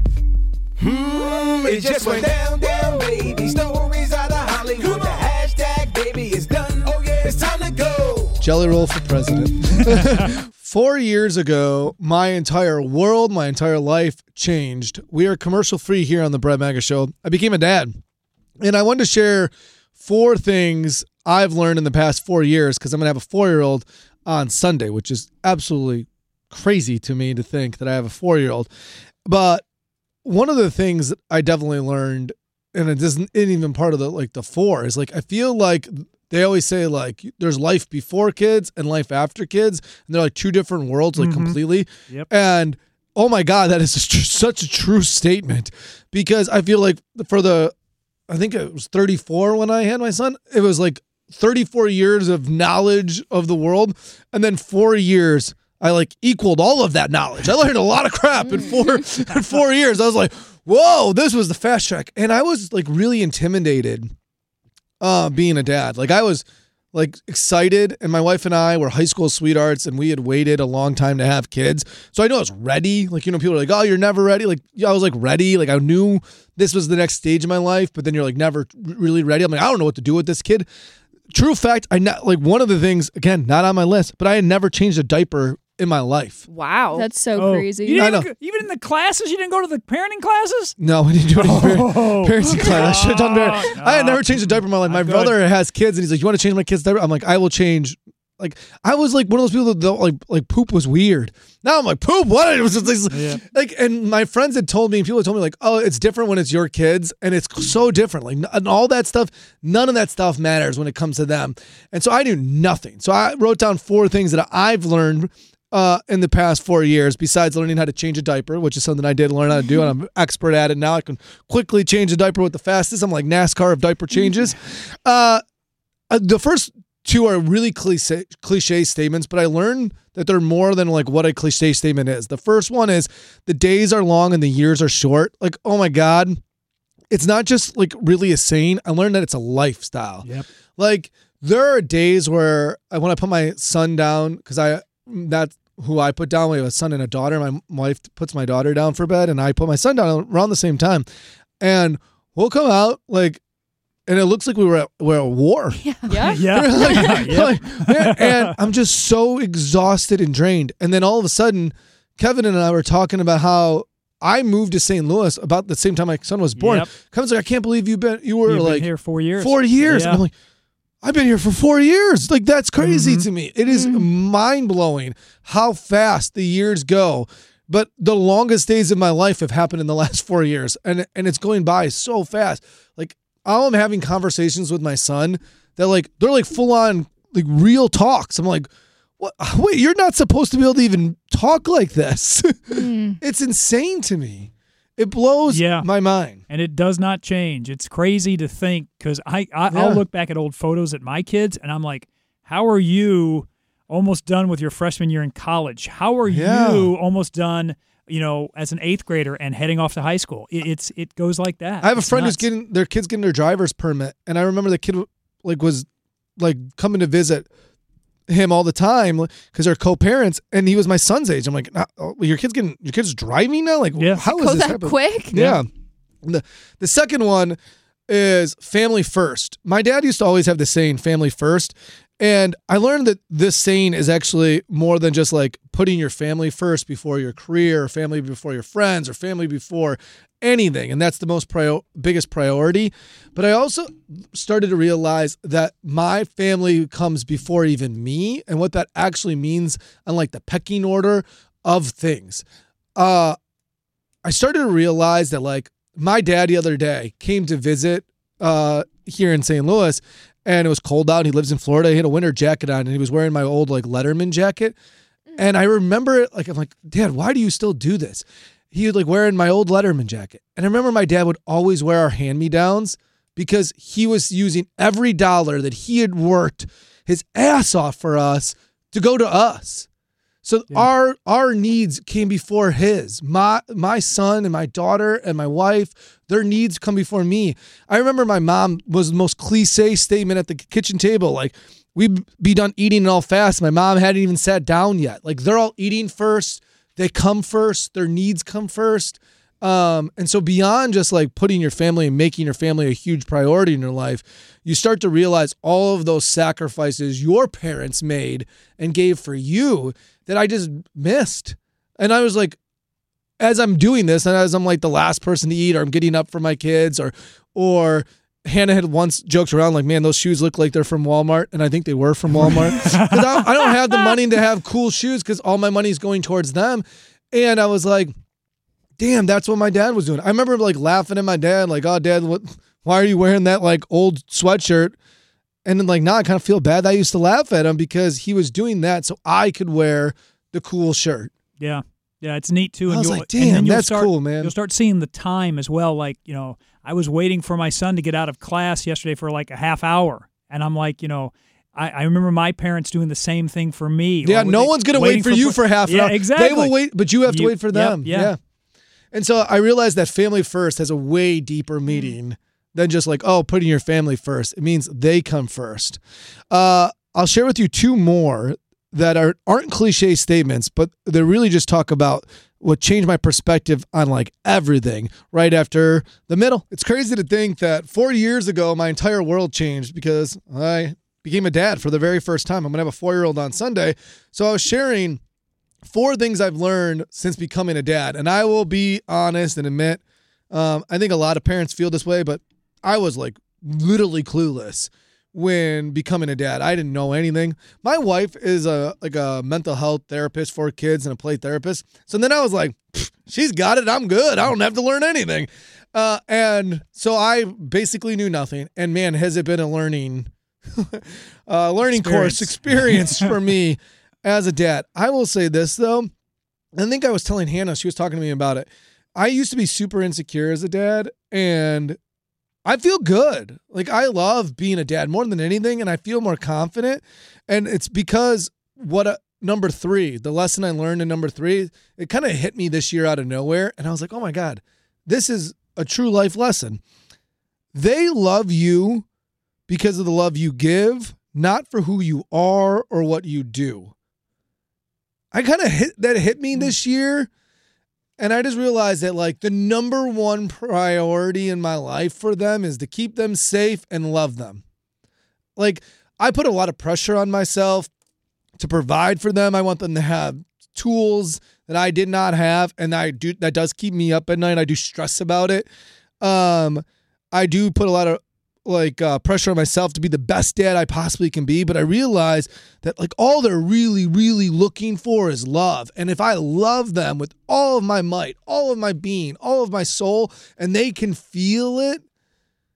Hmm, it just went down, down, baby. Stories out of Hollywood. The hashtag, baby, is done. Oh yeah, it's time to go. Jelly Roll for president. Four years ago, my entire world, my entire life changed. We are commercial free here on the Brett Mega Show. I became a dad, and I wanted to share four things I've learned in the past four years because I'm going to have a four-year-old on Sunday, which is absolutely crazy to me to think that I have a four-year-old. But one of the things that I definitely learned, and it isn't even part of the like the four, is like I feel like they always say like there's life before kids and life after kids, and they're like two different worlds, like Mhm. completely. Yep. And oh my God, that is just such a true statement because I feel like for the, I think it was thirty-four when I had my son, it was like thirty-four years of knowledge of the world, and then four years I like equaled all of that knowledge. I learned a lot of crap in four in four years. I was like, whoa, this was the fast track. And I was like really intimidated uh, being a dad. Like I was like excited, and my wife and I were high school sweethearts, and we had waited a long time to have kids. So I know I was ready. Like, you know, people are like, oh, you're never ready. Like, yeah, I was like ready. Like I knew this was the next stage of my life, but then you're like never really ready. I'm like, I don't know what to do with this kid. True fact, I not like one of the things, again, not on my list, but I had never changed a diaper in my life. Wow. That's so Oh. crazy. You didn't I even, know. go- even in the classes, you didn't go to the parenting classes? No, I didn't do any Oh. parenting class. I should have done parent- No, I had no. never changed a diaper in my life. My Not good. brother has kids, and he's like, "You want to change my kid's diaper?" I'm like, "I will change." Like, I was like one of those people that don't, like like poop was weird. Now I'm like, poop. What? It was just like, Yeah. like, and my friends had told me, and people had told me like, oh, it's different when it's your kids, and it's so different. Like, and all that stuff, none of that stuff matters when it comes to them. And so I knew nothing. So I wrote down four things that I've learned uh, in the past four years, besides learning how to change a diaper, which is something I did learn how to do, and I'm an expert at it now. I can quickly change a diaper with the fastest. I'm like NASCAR of diaper changes. Uh, uh, the first two are really cliche, cliche statements, but I learned that they're more than like what a cliche statement is. The first one is the days are long and the years are short. Like, oh my God, it's not just like really a saying. I learned that it's a lifestyle. Yep. Like there are days where I, when I put my son down, because I that's who I put down. We have a son and a daughter. My wife puts my daughter down for bed, and I put my son down around the same time. And we'll come out like, and it looks like we were at, we're at war. Yeah. Yeah. Like- Yep. like, man, and I'm just so exhausted and drained. And then all of a sudden, Kevin and I were talking about how I moved to Saint Louis about the same time my son was born. Yep. Kevin's like, I can't believe you've been, you were You've been like here four years. Four years. Yeah. And I'm like, I've been here for four years. Like, that's crazy Mhm. to me. It is mind blowing how fast the years go. But the longest days of my life have happened in the last four years. And, and it's going by so fast. Like, I'm having conversations with my son that like, they're like full on like real talks. I'm like, what? Wait, you're not supposed to be able to even talk like this. Mm. It's insane to me. It blows Yeah. my mind. And it does not change. It's crazy to think because I, I Yeah. I'll look back at old photos at my kids and I'm like, how are you almost done with your freshman year in college? How are Yeah. you almost done, you know, as an eighth grader and heading off to high school? It, it's it goes like that. I have a It's friend nuts. who's getting their kids getting their driver's permit, and I remember the kid like was like coming to visit him all the time because they're co-parents, and he was my son's age. I'm like, nah, oh, your kid's getting your kid's driving now. Like, Yeah. how is Go this that happening? quick? Yeah. The the second one is family first. My dad used to always have the saying family first. And I learned that this saying is actually more than just like putting your family first before your career, or family before your friends, or family before anything. And that's the most prior- biggest priority. But I also started to realize that my family comes before even me, and what that actually means on like the pecking order of things. Uh, I started to realize that like my dad the other day came to visit uh, here in Saint Louis, and it was cold out. He lives in Florida. He had a winter jacket on, and he was wearing my old like Letterman jacket. And I remember it like I'm like, Dad, why do you still do this? He was like wearing my old Letterman jacket. And I remember my dad would always wear our hand-me-downs because he was using every dollar that he had worked his ass off for us to go to us. So yeah. our our needs came before his. My my son and my daughter and my wife, their needs come before me. I remember my mom was the most cliche statement at the kitchen table. Like, we'd be done eating all fast. My mom hadn't even sat down yet. Like, they're all eating first. They come first. Their needs come first. Um, and so beyond just like putting your family and making your family a huge priority in your life, you start to realize all of those sacrifices your parents made and gave for you that I just missed. And I was like, as I'm doing this, and as I'm like the last person to eat, or I'm getting up for my kids, or, or Hannah had once joked around like, man, those shoes look like they're from Walmart. And I think they were from Walmart. Because I, I don't have the money to have cool shoes because all my money is going towards them. And I was like, damn, that's what my dad was doing. I remember like laughing at my dad, like, oh, Dad, what, why are you wearing that like old sweatshirt? And then like, now I kind of feel bad that I used to laugh at him because he was doing that so I could wear the cool shirt. Yeah. Yeah, it's neat too. I And was you'll- like, and then damn, you'll that's start- cool, man. You'll start seeing the time as well. Like, you know, I was waiting for my son to get out of class yesterday for like a half hour. And I'm like, you know, I, I remember my parents doing the same thing for me. Yeah, Or no they- one's going to wait waiting for you for half an yeah, hour. exactly. They will wait, but you have to You- wait for yep, them. yeah. Yeah. And so I realized that family first has a way deeper meaning than just like, oh, putting your family first. It means they come first. Uh, I'll share with you two more that are, aren't cliche statements, but they really just talk about what changed my perspective on like everything right after the middle. It's crazy to think that four years ago, my entire world changed because I became a dad for the very first time. I'm going to have a four-year-old on Sunday. So I was sharing four things I've learned since becoming a dad. And I will be honest and admit, um, I think a lot of parents feel this way, but I was like literally clueless when becoming a dad. I didn't know anything. My wife is a like a mental health therapist for kids and a play therapist. So then I was like, she's got it. I'm good. I don't have to learn anything. Uh, and so I basically knew nothing. And man, has it been a learning, uh, learning Experience. course experience for me as a dad. I will say this though. I think I was telling Hannah, she was talking to me about it. I used to be super insecure as a dad, and I feel good. Like, I love being a dad more than anything, and I feel more confident. And it's because what a, number three, the lesson I learned in number three, it kind of hit me this year out of nowhere. And I was like, oh my God, this is a true life lesson. They love you because of the love you give, not for who you are or what you do. I kind of hit that hit me this year. And I just realized that like the number one priority in my life for them is to keep them safe and love them. Like, I put a lot of pressure on myself to provide for them. I want them to have tools that I did not have. And I do, that does keep me up at night. I do stress about it. Um, I do put a lot of like uh, pressure on myself to be the best dad I possibly can be. But I realize that like all they're really, really looking for is love. And if I love them with all of my might, all of my being, all of my soul, and they can feel it,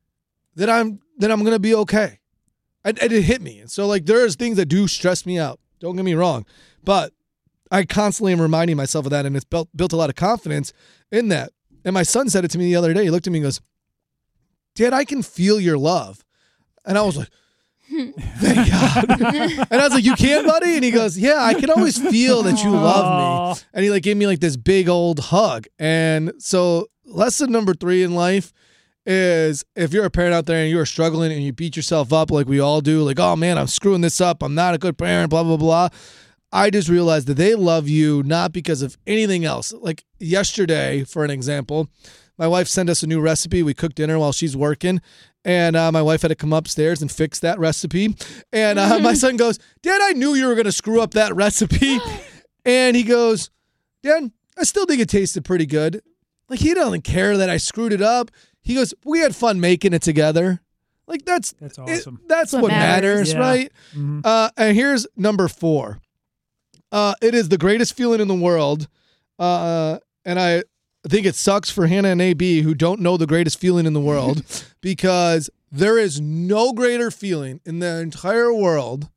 then I'm, then I'm going to be okay. And, and it hit me. And so like, there's things that do stress me out. Don't get me wrong. But I constantly am reminding myself of that, and it's built, built a lot of confidence in that. And my son said it to me the other day. He looked at me and goes, Dad, I can feel your love. And I was like, thank God. And I was like, you can, buddy? And he goes, yeah, I can always feel that you love me. And he like gave me like this big old hug. And so lesson number three in life is if you're a parent out there and you are struggling and you beat yourself up like we all do, like, oh man, I'm screwing this up. I'm not a good parent, blah, blah, blah. I just realized that they love you not because of anything else. Like yesterday, for an example, my wife sent us a new recipe. We cooked dinner while she's working. And uh, my wife had to come upstairs and fix that recipe. And uh, my son goes, Dad, I knew you were going to screw up that recipe. And he goes, Dad, I still think it tasted pretty good. Like, he doesn't care that I screwed it up. He goes, we had fun making it together. Like, that's that's awesome. It, that's, that's what, what matters, matters yeah. right? Mm-hmm. Uh, and here's number four. Uh, it is the greatest feeling in the world. Uh, and I... I think it sucks for Hannah and A B who don't know the greatest feeling in the world because there is no greater feeling in the entire world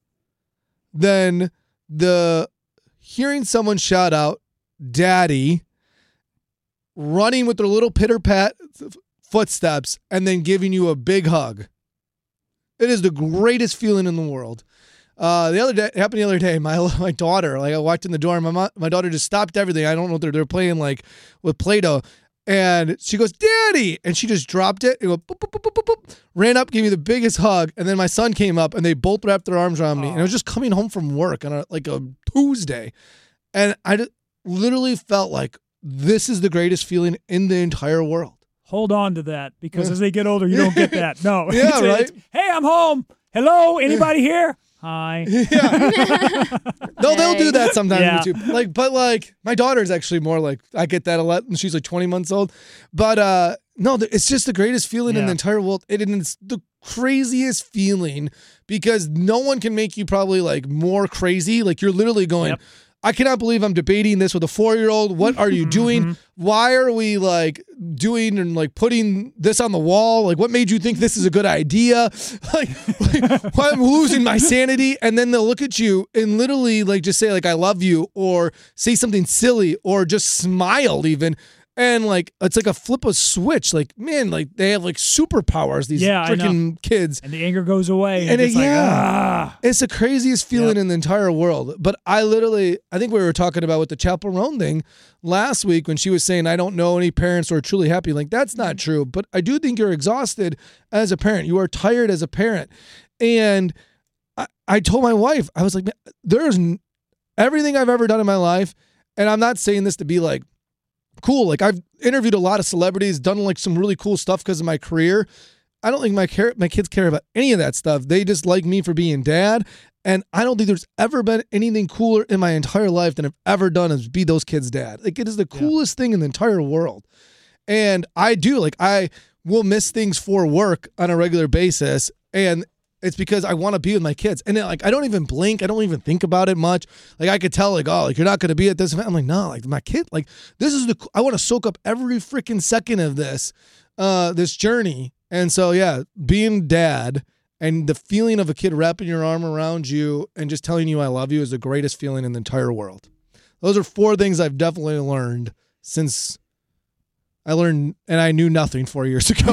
than the hearing someone shout out, Daddy, running with their little pitter-pat footsteps, and then giving you a big hug. It is the greatest feeling in the world. Uh, the other day, it happened the other day, my my daughter, like I walked in the door and my mom, my daughter just stopped everything. I don't know what they're, they're playing like with Play-Doh. And she goes, Daddy! And she just dropped it and went, boop, boop, boop, boop, boop, ran up, gave me the biggest hug. And then my son came up and they both wrapped their arms around me. And I was just coming home from work on a, like a Tuesday. And I just literally felt like this is the greatest feeling in the entire world. Hold on to that because as they get older, you don't get that. No. Yeah, it's, right? It's, hey, I'm home. Hello, anybody here? Hi. Yeah. No, they'll do that sometimes Yeah. too. Like, but like my daughter's actually more like I get that a lot, and she's like twenty months old. But uh, no, it's just the greatest feeling in Yeah. the entire world. It, and it's the craziest feeling because no one can make you probably like more crazy. Like you're literally going. Yep. I cannot believe I'm debating this with a four-year-old. What are you doing? Why are we like doing and like putting this on the wall? Like, what made you think this is a good idea? Like, like why I'm losing my sanity. And then they'll look at you and literally like just say like, I love you, or say something silly, or just smile even. And like, it's like a flip a switch. Like, man, like they have like superpowers, these Yeah, I know. freaking kids. And the anger goes away. And, And it, it's like, yeah, ah. it's the craziest feeling Yep. in the entire world. But I literally, I think we were talking about with the chaperone thing last week when she was saying, I don't know any parents who are truly happy. Like, that's not true. But I do think you're exhausted as a parent. You are tired as a parent. And I, I told my wife, I was like, man, there's n- everything I've ever done in my life. And I'm not saying this to be like, cool. Like I've interviewed a lot of celebrities, done like some really cool stuff because of my career. I don't think my care, my kids care about any of that stuff. They just like me for being dad. And I don't think there's ever been anything cooler in my entire life than I've ever done is be those kids' dad. Like it is the coolest thing in the entire world. And I do like, I will miss things for work on a regular basis. And it's because I want to be with my kids. And then, like, I don't even blink. I don't even think about it much. Like, I could tell, like, oh, like, you're not going to be at this event. I'm like, no, like, my kid, like, this is the, I want to soak up every freaking second of this, uh, this journey. And so, yeah, being dad and the feeling of a kid wrapping your arm around you and just telling you I love you is the greatest feeling in the entire world. Those are four things I've definitely learned since I learned, and I knew nothing four years ago.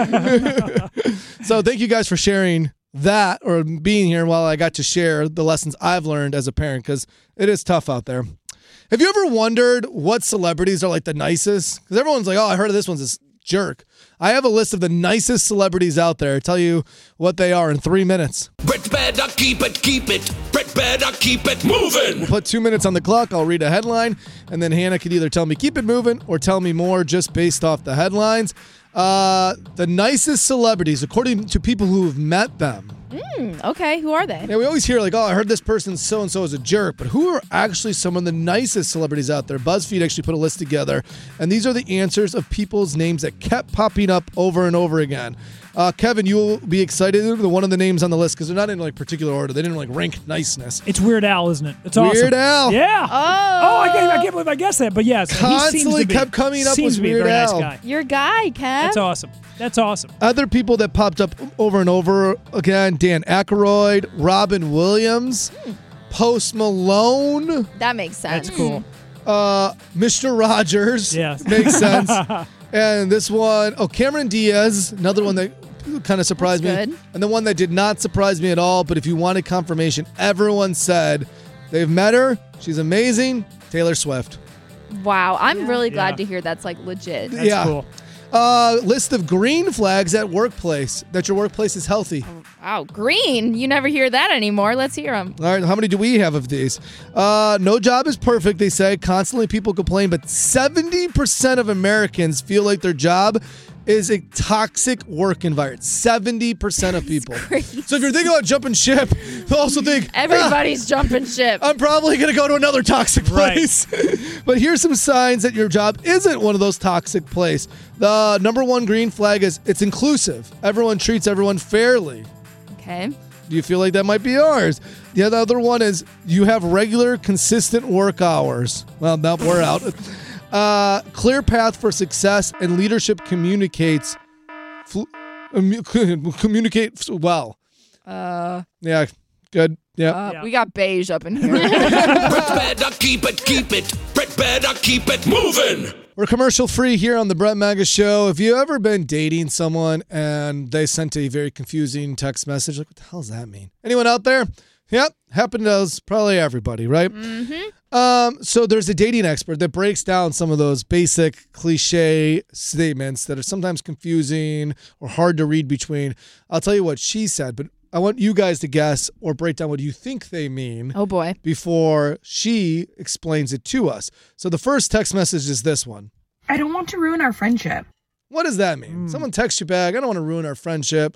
So thank you guys for sharing that or being here while I got to share the lessons I've learned as a parent, because it is tough out there. Have you ever wondered what celebrities are like the nicest? Because everyone's like, oh, I heard of this one's this jerk. I have a list of the nicest celebrities out there. I'll tell you what they are in three minutes. Brett better keep it, keep it. Brett better keep it moving. We'll put two minutes on the clock. I'll read a headline, and then Hannah could either tell me keep it moving or tell me more just based off the headlines. Uh, the nicest celebrities, according to people who have met them. Mm, okay, who are they? Yeah, we always hear like, oh, I heard this person so-and-so is a jerk, but who are actually some of the nicest celebrities out there? BuzzFeed actually put a list together, and these are the answers of people's names that kept popping up over and over again. Uh, Kevin, you will be excited to one of the names on the list because they're not in like particular order. They didn't like rank niceness. It's Weird Al, isn't it? It's Weird awesome. Al. Yeah. Oh. Oh, I can't, I can't believe I guessed that, but yes. Constantly he seems to be, kept coming up seems with to be Weird a very Al. nice guy. Your guy, Kev. That's awesome. That's awesome. Other people that popped up over and over again, Dan Aykroyd, Robin Williams. Post Malone. That makes sense. That's cool. Uh, Mister Rogers. Yes. Makes sense. And this one, oh, Cameron Diaz, another one that kind of surprised That's me. good. And the one that did not surprise me at all, but if you wanted confirmation, everyone said they've met her. She's amazing. Taylor Swift. Wow, I'm really glad Yeah. to hear that's like legit. That's yeah. cool. Uh, list of green flags at workplace, that your workplace is healthy. Wow, green. You never hear that anymore. Let's hear them. All right, how many do we have of these? Uh, no job is perfect, they say. Constantly people complain, but seventy percent of Americans feel like their job is a toxic work environment. seventy percent of people. So if you're thinking about jumping ship, also think, Everybody's jumping ship. I'm probably going to go to another toxic place. But here's some signs that your job isn't one of those toxic places. The number one green flag is it's inclusive. Everyone treats everyone fairly. Okay. Do you feel like that might be ours? The other one is you have regular, consistent work hours. Well, now we're out. Uh, clear path for success and leadership communicates fl- um, communicate well. Uh, Yeah, good. Yeah. uh, We got beige up in here. Better keep it, keep it. Brett better keep it moving. We're commercial free here on the Brett Maga Show. Have you ever been dating someone and they sent a very confusing text message? Like, what the hell does that mean? Anyone out there? Yep, happened to us, probably everybody, right? Mm-hmm. Um, so there's a dating expert that breaks down some of those basic cliche statements that are sometimes confusing or hard to read between. I'll tell you what she said, but I want you guys to guess or break down what you think they mean. Oh, boy. Before she explains it to us. So the first text message is this one. I don't want to ruin our friendship. What does that mean? Mm. Someone texts you back, I don't want to ruin our friendship.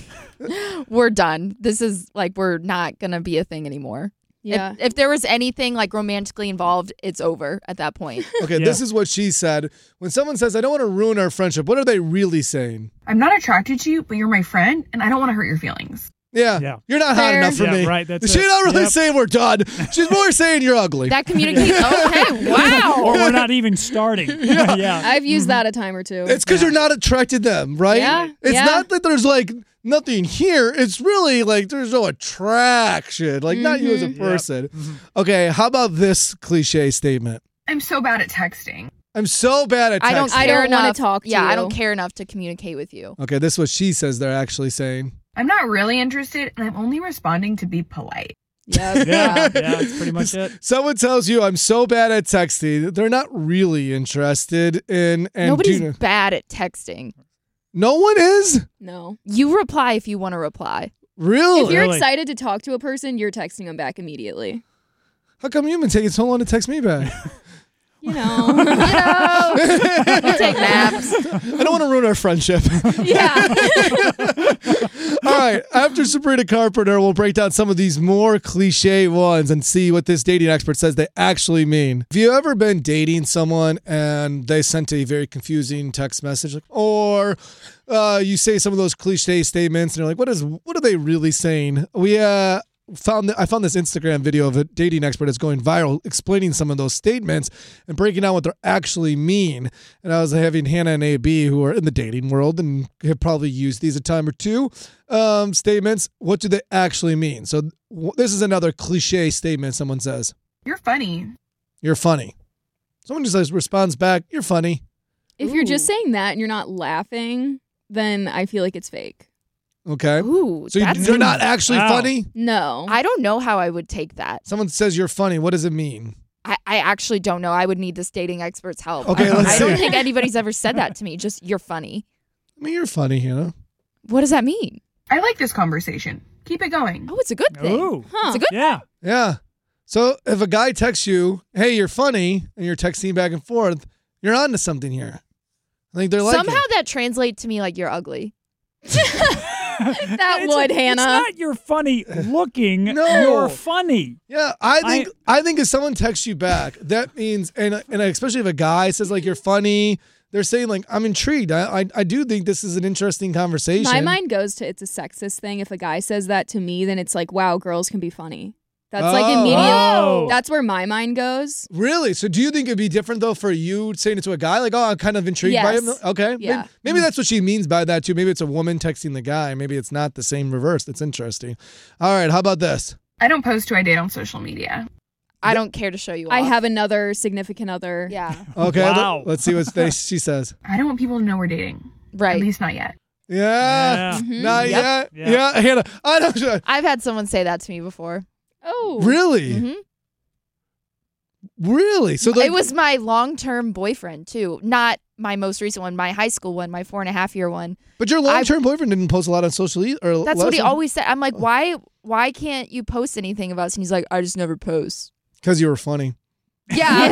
We're done. This is like, we're not going to be a thing anymore. Yeah. If, if there was anything like romantically involved, it's over at that point. Okay, this is what she said. When someone says, I don't want to ruin our friendship, what are they really saying? I'm not attracted to you, but you're my friend, and I don't want to hurt your feelings. Yeah, Yeah. you're not hot Fair. enough for Yeah, me. right, that's She's it. not really Yep. saying we're done. She's more saying you're ugly. That communicates. Okay, wow. Or we're not even starting. Yeah. yeah. I've used that a time or two. It's because you're not attracted to them, right? Yeah, It's yeah. not that there's like nothing here. It's really like there's no attraction. Like not you as a Mhm. person. Okay, how about this cliche statement? I'm so bad at texting. I'm so bad at texting. I don't I care don't wanna enough. talk to yeah, I you. don't care enough to communicate with you. Okay, this is what she says they're actually saying. I'm not really interested, and I'm only responding to be polite. Yeah. Yeah, yeah, that's pretty much it. Someone tells you I'm so bad at texting. They're not really interested in. And Nobody's do- bad at texting. no one is? No. You reply if you want to reply. Really? If you're Really? excited to talk to a person, you're texting them back immediately. How come you've been taking so long to text me back? You know. You know, you take naps. I don't want to ruin our friendship. Yeah. All right. After Sabrina Carpenter, we'll break down some of these more cliche ones and see what this dating expert says they actually mean. Have you ever been dating someone and they sent a very confusing text message, like, or uh, you say some of those cliche statements and you're like, what is what are they really saying? We uh. Found th- I found this Instagram video of a dating expert that's going viral explaining some of those statements and breaking down what they actually mean. And I was having Hannah and A B, who are in the dating world and have probably used these a time or two, um, statements. What do they actually mean? So w- this is another cliche statement someone says. You're funny. You're funny. Someone just says, responds back, you're funny. If you're just saying that and you're not laughing, then I feel like it's fake. Okay. Ooh, So you- that's you're not actually Wow. funny? No. I don't know how I would take that. Someone says you're funny. What does it mean? I, I actually don't know. I would need this dating expert's help. Okay, I, let's I don't see. think anybody's ever said that to me. Just, you're funny. I mean, you're funny, Hannah. What does that mean? I like this conversation. Keep it going. Oh, it's a good thing. Ooh. Huh. It's a good Yeah. Yeah. So if a guy texts you, hey, you're funny, and you're texting back and forth, you're on to something here. I think they're like Somehow it. that translates to me like you're ugly. That It's- would, Hannah. It's not you're funny looking. No. You're funny. Yeah, I think I, think if someone texts you back, that means, and and especially if a guy says like you're funny, they're saying like I'm intrigued. I I, I do think this is an interesting conversation. My mind goes to it's a sexist thing. If a guy says that to me, then it's like, wow, girls can be funny. That's like Oh. immediate. Oh. That's where my mind goes. Really? So do you think it'd be different though for you saying it to a guy? Like, oh, I'm kind of intrigued by him. Yes. Okay. Yeah. Maybe, maybe that's what she means by that too. Maybe it's a woman texting the guy. Maybe it's not the same reverse. That's interesting. All right. How about this? I don't post who I date on social media. I don't care to show you. I off. have another significant other. Yeah. Okay, Wow. let, let's see what they, she says. I don't want people to know we're dating. Right. At least not yet. Yeah, Yeah. Mhm. not Yep. yet. Yeah, Hannah, I don't. I've had someone say that to me before. Oh. Really, hmm really. So like, It was my long-term boyfriend too, not my most recent one, my high school one, my four and a half year one. but your long-term boyfriend didn't post a lot on social e- or That's less what he on- always said. I'm like, why? Why can't you post anything of us? And he's like, I just never post. Because you were funny. Yeah,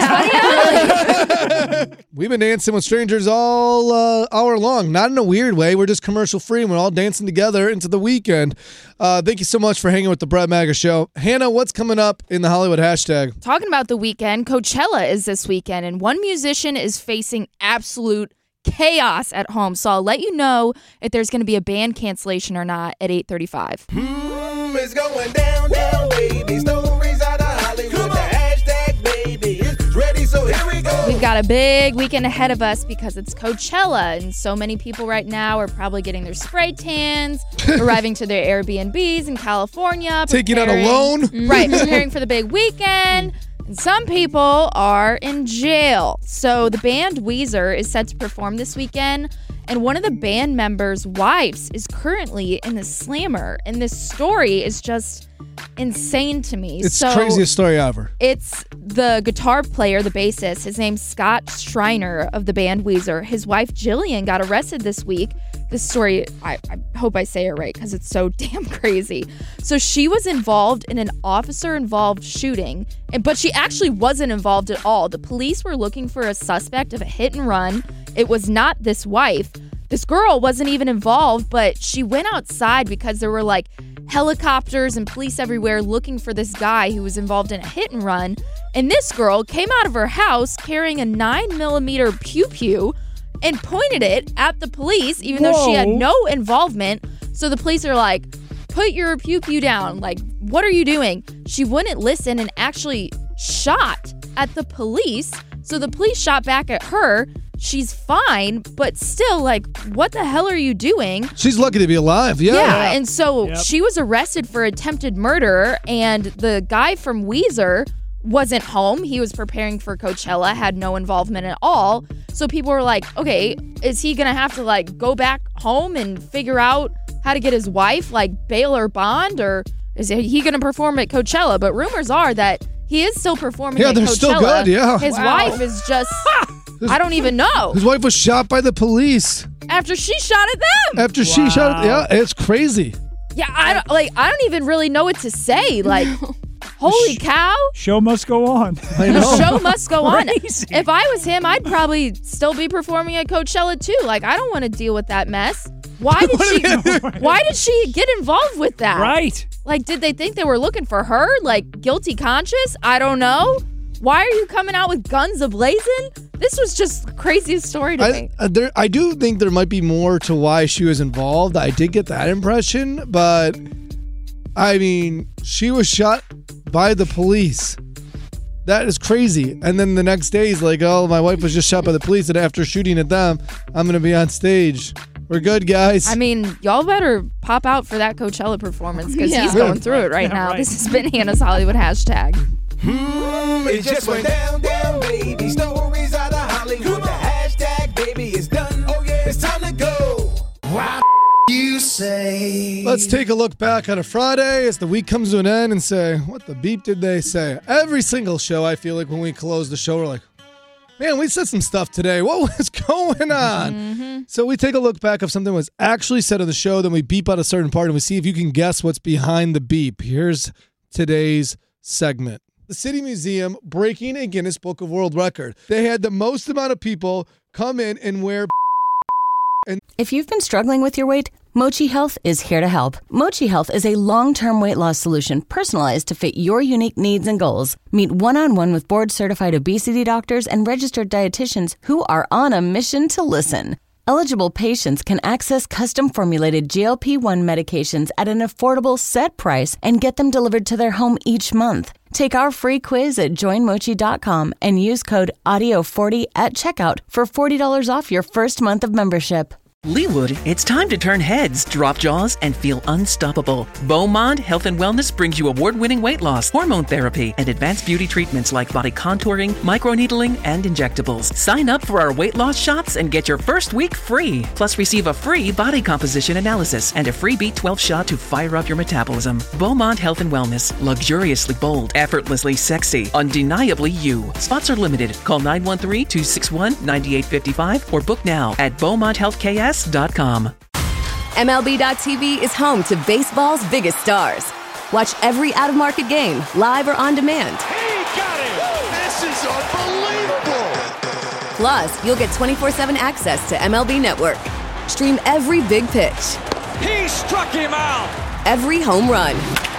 it's funny. We've been dancing with strangers all uh, hour long. Not in a weird way. We're just commercial free, and we're all dancing together into the weekend. Uh, thank you so much for hanging with the Brett Maga Show. Hannah, what's coming up in the Hollywood hashtag? Talking about the weekend, Coachella is this weekend, and one musician is facing absolute chaos at home. So I'll let you know if there's going to be a band cancellation or not at eight thirty-five. Mm, it's going down, down, baby. Stories out of Hollywood. The hashtag, baby, is ready, so here we go. We've got a big weekend ahead of us because it's Coachella, and so many people right now are probably getting their spray tans, arriving to their Airbnbs in California. Taking out a preparing- loan? Right, preparing for the big weekend. And some people are in jail. So the band Weezer is set to perform this weekend, and one of the band members' wives is currently in the slammer, and this story is just insane to me. It's so the craziest story ever. It's the guitar player, the bassist. His name's Scott Schreiner of the band Weezer. His wife Jillian got arrested this week. This story, I, I hope I say it right because it's so damn crazy. So she was involved in an officer-involved shooting, and but she actually wasn't involved at all. The police were looking for a suspect of a hit and run. It was not this wife. This girl wasn't even involved, but she went outside because there were like helicopters and police everywhere looking for this guy who was involved in a hit and run. And this girl came out of her house carrying a nine millimeter pew pew and pointed it at the police, even though she had Whoa. no involvement. So the police are like, put your pew pew down. Like, what are you doing? She wouldn't listen and actually shot at the police. So the police shot back at her. She's fine, but still, like, what the hell are you doing? She's lucky to be alive. Yeah. Yeah, and so Yep. she was arrested for attempted murder, and the guy from Weezer wasn't home. He was preparing for Coachella, had no involvement at all. So people were like, okay, is he gonna have to like go back home and figure out how to get his wife like bail or bond, or is he gonna perform at Coachella? But rumors are that he is still performing Yeah, at they're Coachella. still good, yeah. His Wow. wife is just, I don't even know. His wife was shot by the police After she shot at them. after she shot. Yeah, it's crazy. Yeah, I don't like. I don't even really know what to say. Like, holy cow! Show must go on. I The know. show must go on. Crazy. If I was him, I'd probably still be performing at Coachella too. Like, I don't want to deal with that mess. Why did she? Why did she get involved with that? Right. Like, did they think they were looking for her? Like, guilty conscious? I don't know. Why are you coming out with guns ablazing? This was just the craziest story to I, me. uh, there, I do think there might be more to why she was involved. I did get that impression, but I mean, she was shot by the police. That is crazy. And then the next day, he's like, oh, my wife was just shot by the police, and after shooting at them, I'm going to be on stage. We're good, guys. I mean, y'all better pop out for that Coachella performance because Yeah. he's going through it right Yeah, now. right. This has been Hannah's Hollywood hashtag. Mm, it just went down, down, baby. Stories out of Hollywood. The hashtag, baby, is done. Oh, yeah, it's time to go. Wow, you say. Let's take a look back on a Friday as the week comes to an end and say, what the beep did they say? Every single show, I feel like when we close the show, we're like, man, we said some stuff today. What was going on? Mm-hmm. So we take a look back if something was actually said on the show, then we beep out a certain part and we see if you can guess what's behind the beep. Here's today's segment. The City Museum breaking a Guinness Book of World Record. They had the most amount of people come in and wear. If you've been struggling with your weight, Mochi Health is here to help. Mochi Health is a long-term weight loss solution personalized to fit your unique needs and goals. Meet one-on-one with board-certified obesity doctors and registered dietitians who are on a mission to listen. Eligible patients can access custom-formulated G L P one medications at an affordable set price and get them delivered to their home each month. Take our free quiz at join mochi dot com and use code audio forty at checkout for forty dollars off your first month of membership. Leewood, it's time to turn heads, drop jaws, and feel unstoppable. Beaumont Health and Wellness brings you award-winning weight loss, hormone therapy, and advanced beauty treatments like body contouring, microneedling, and injectables. Sign up for our weight loss shots and get your first week free. Plus, receive a free body composition analysis and a free B twelve shot to fire up your metabolism. Beaumont Health and Wellness, luxuriously bold, effortlessly sexy, undeniably you. Spots are limited. Call nine one three, two six one, nine eight five five or book now at beaumont health k s dot com. M L B dot T V is home to baseball's biggest stars. Watch every out-of-market game, live or on demand. He got it! This is unbelievable! Plus, you'll get twenty-four seven access to M L B Network. Stream every big pitch. He struck him out! Every home run.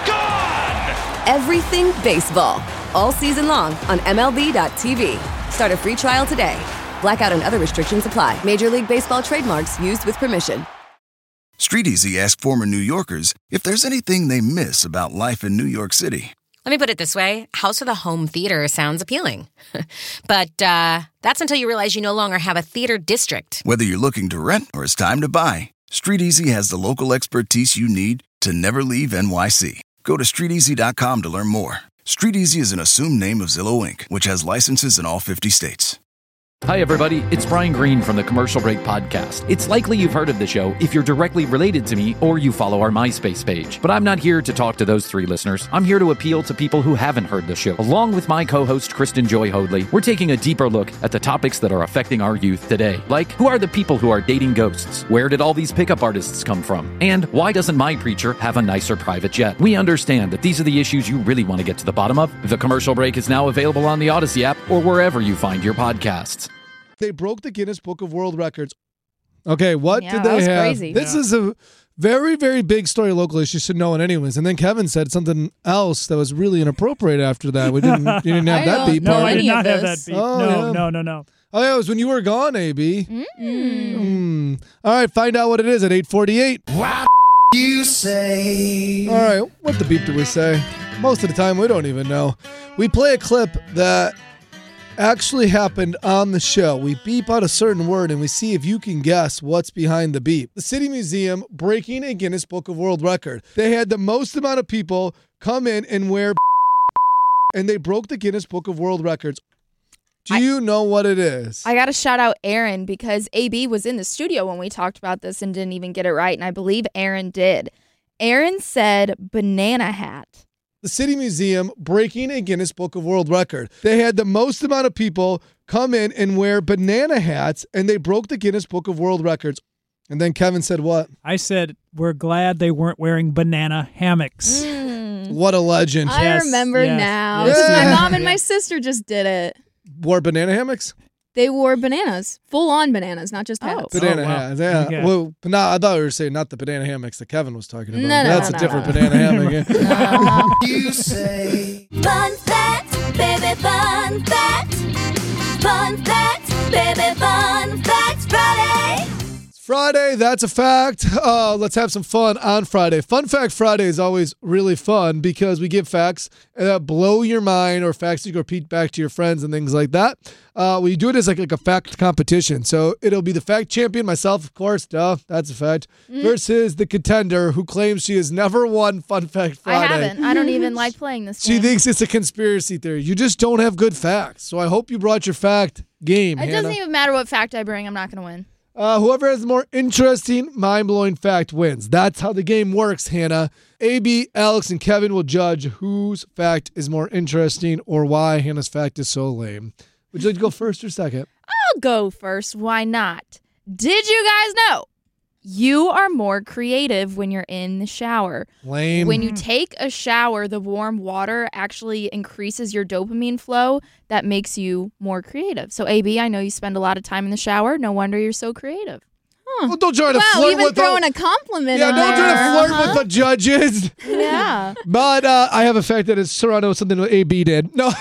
Gone! Everything baseball. All season long on M L B dot T V. Start a free trial today. Blackout and other restrictions apply. Major League Baseball trademarks used with permission. Street Easy asked former New Yorkers if there's anything they miss about life in New York City. Let me put it this way. House with a home theater sounds appealing. But uh, that's until you realize you no longer have a theater district. Whether you're looking to rent or it's time to buy, Street Easy has the local expertise you need to never leave N Y C. Go to street easy dot com to learn more. Street Easy is an assumed name of Zillow Incorporated, which has licenses in all fifty states. Hi, everybody. It's Brian Green from the Commercial Break Podcast. It's likely you've heard of the show if you're directly related to me or you follow our MySpace page. But I'm not here to talk to those three listeners. I'm here to appeal to people who haven't heard the show. Along with my co-host, Kristen Joy Hoadley, we're taking a deeper look at the topics that are affecting our youth today. Like, who are the people who are dating ghosts? Where did all these pickup artists come from? And why doesn't my preacher have a nicer private jet? We understand that these are the issues you really want to get to the bottom of. The Commercial Break is now available on the Odyssey app or wherever you find your podcasts. They broke the Guinness Book of World Records. Okay, what Yeah, did that they was have? crazy. This Yeah. is a very, very big story locally. She should know it anyways. And then Kevin said something else that was really inappropriate after that. We didn't, you didn't have I that don't beat No, part. I did not have that this. beat. Oh, no, yeah. no, no, no. Oh, yeah, it was when you were gone, A B. Mm. Mm. All right, find out what it is at eight forty-eight. What you say? All right, what the beep do we say? Most of the time, we don't even know. We play a clip that actually happened on the show. We beep out a certain word and we see if you can guess what's behind the beep. The City Museum breaking a Guinness Book of World Record. They had the most amount of people come in and wear and they broke the Guinness Book of World Records. Do you know what it is? I got to shout out Aaron because A B was in the studio when we talked about this and didn't even get it right. And I believe Aaron did. Aaron said banana hat. The City Museum breaking a Guinness Book of World Record. They had the most amount of people come in and wear banana hats, and they broke the Guinness Book of World Records. And then Kevin said what? I said, we're glad they weren't wearing banana hammocks. What a legend. I Yes, remember yes. now. Yeah. My mom and my sister just did it. Wore banana hammocks? They wore bananas, full on bananas, not just hats. Banana Oh, wow. hats, yeah. Okay. Well, but no, I thought we were saying not the banana hammocks that Kevin was talking about. No, no, That's no, a no, different no. banana hammock. Yeah. You say. Fun fact, baby, fun fact. Fun fact, baby, fun fact Friday. Friday, that's a fact. Uh, let's have some fun on Friday. Fun Fact Friday is always really fun because we give facts that blow your mind or facts you can repeat back to your friends and things like that. Uh, we do it as like, like a fact competition. So it'll be the fact champion, myself, of course, duh, that's a fact, Mm. versus the contender who claims she has never won Fun Fact I Friday. haven't. I don't even like playing this She game. thinks it's a conspiracy theory. You just don't have good facts. So I hope you brought your fact game, It Hannah. doesn't even matter what fact I bring. I'm not going to win. Uh, whoever has the more interesting, mind-blowing fact wins. That's how the game works, Hannah. A B, Alex, and Kevin will judge whose fact is more interesting or why Hannah's fact is so lame. Would you like to go first or second? I'll go first. Why not? Did you guys know you are more creative when you're in the shower? Lame. When you take a shower, the warm water actually increases your dopamine flow. That makes you more creative. So, A B, I know you spend a lot of time in the shower. No wonder you're so creative. Well, don't try to Wow, flirt even with throwing the, a compliment Yeah, in don't try to there, flirt huh? with the judges. Yeah. But uh, I have a fact that is surrounded with something that A B did. No.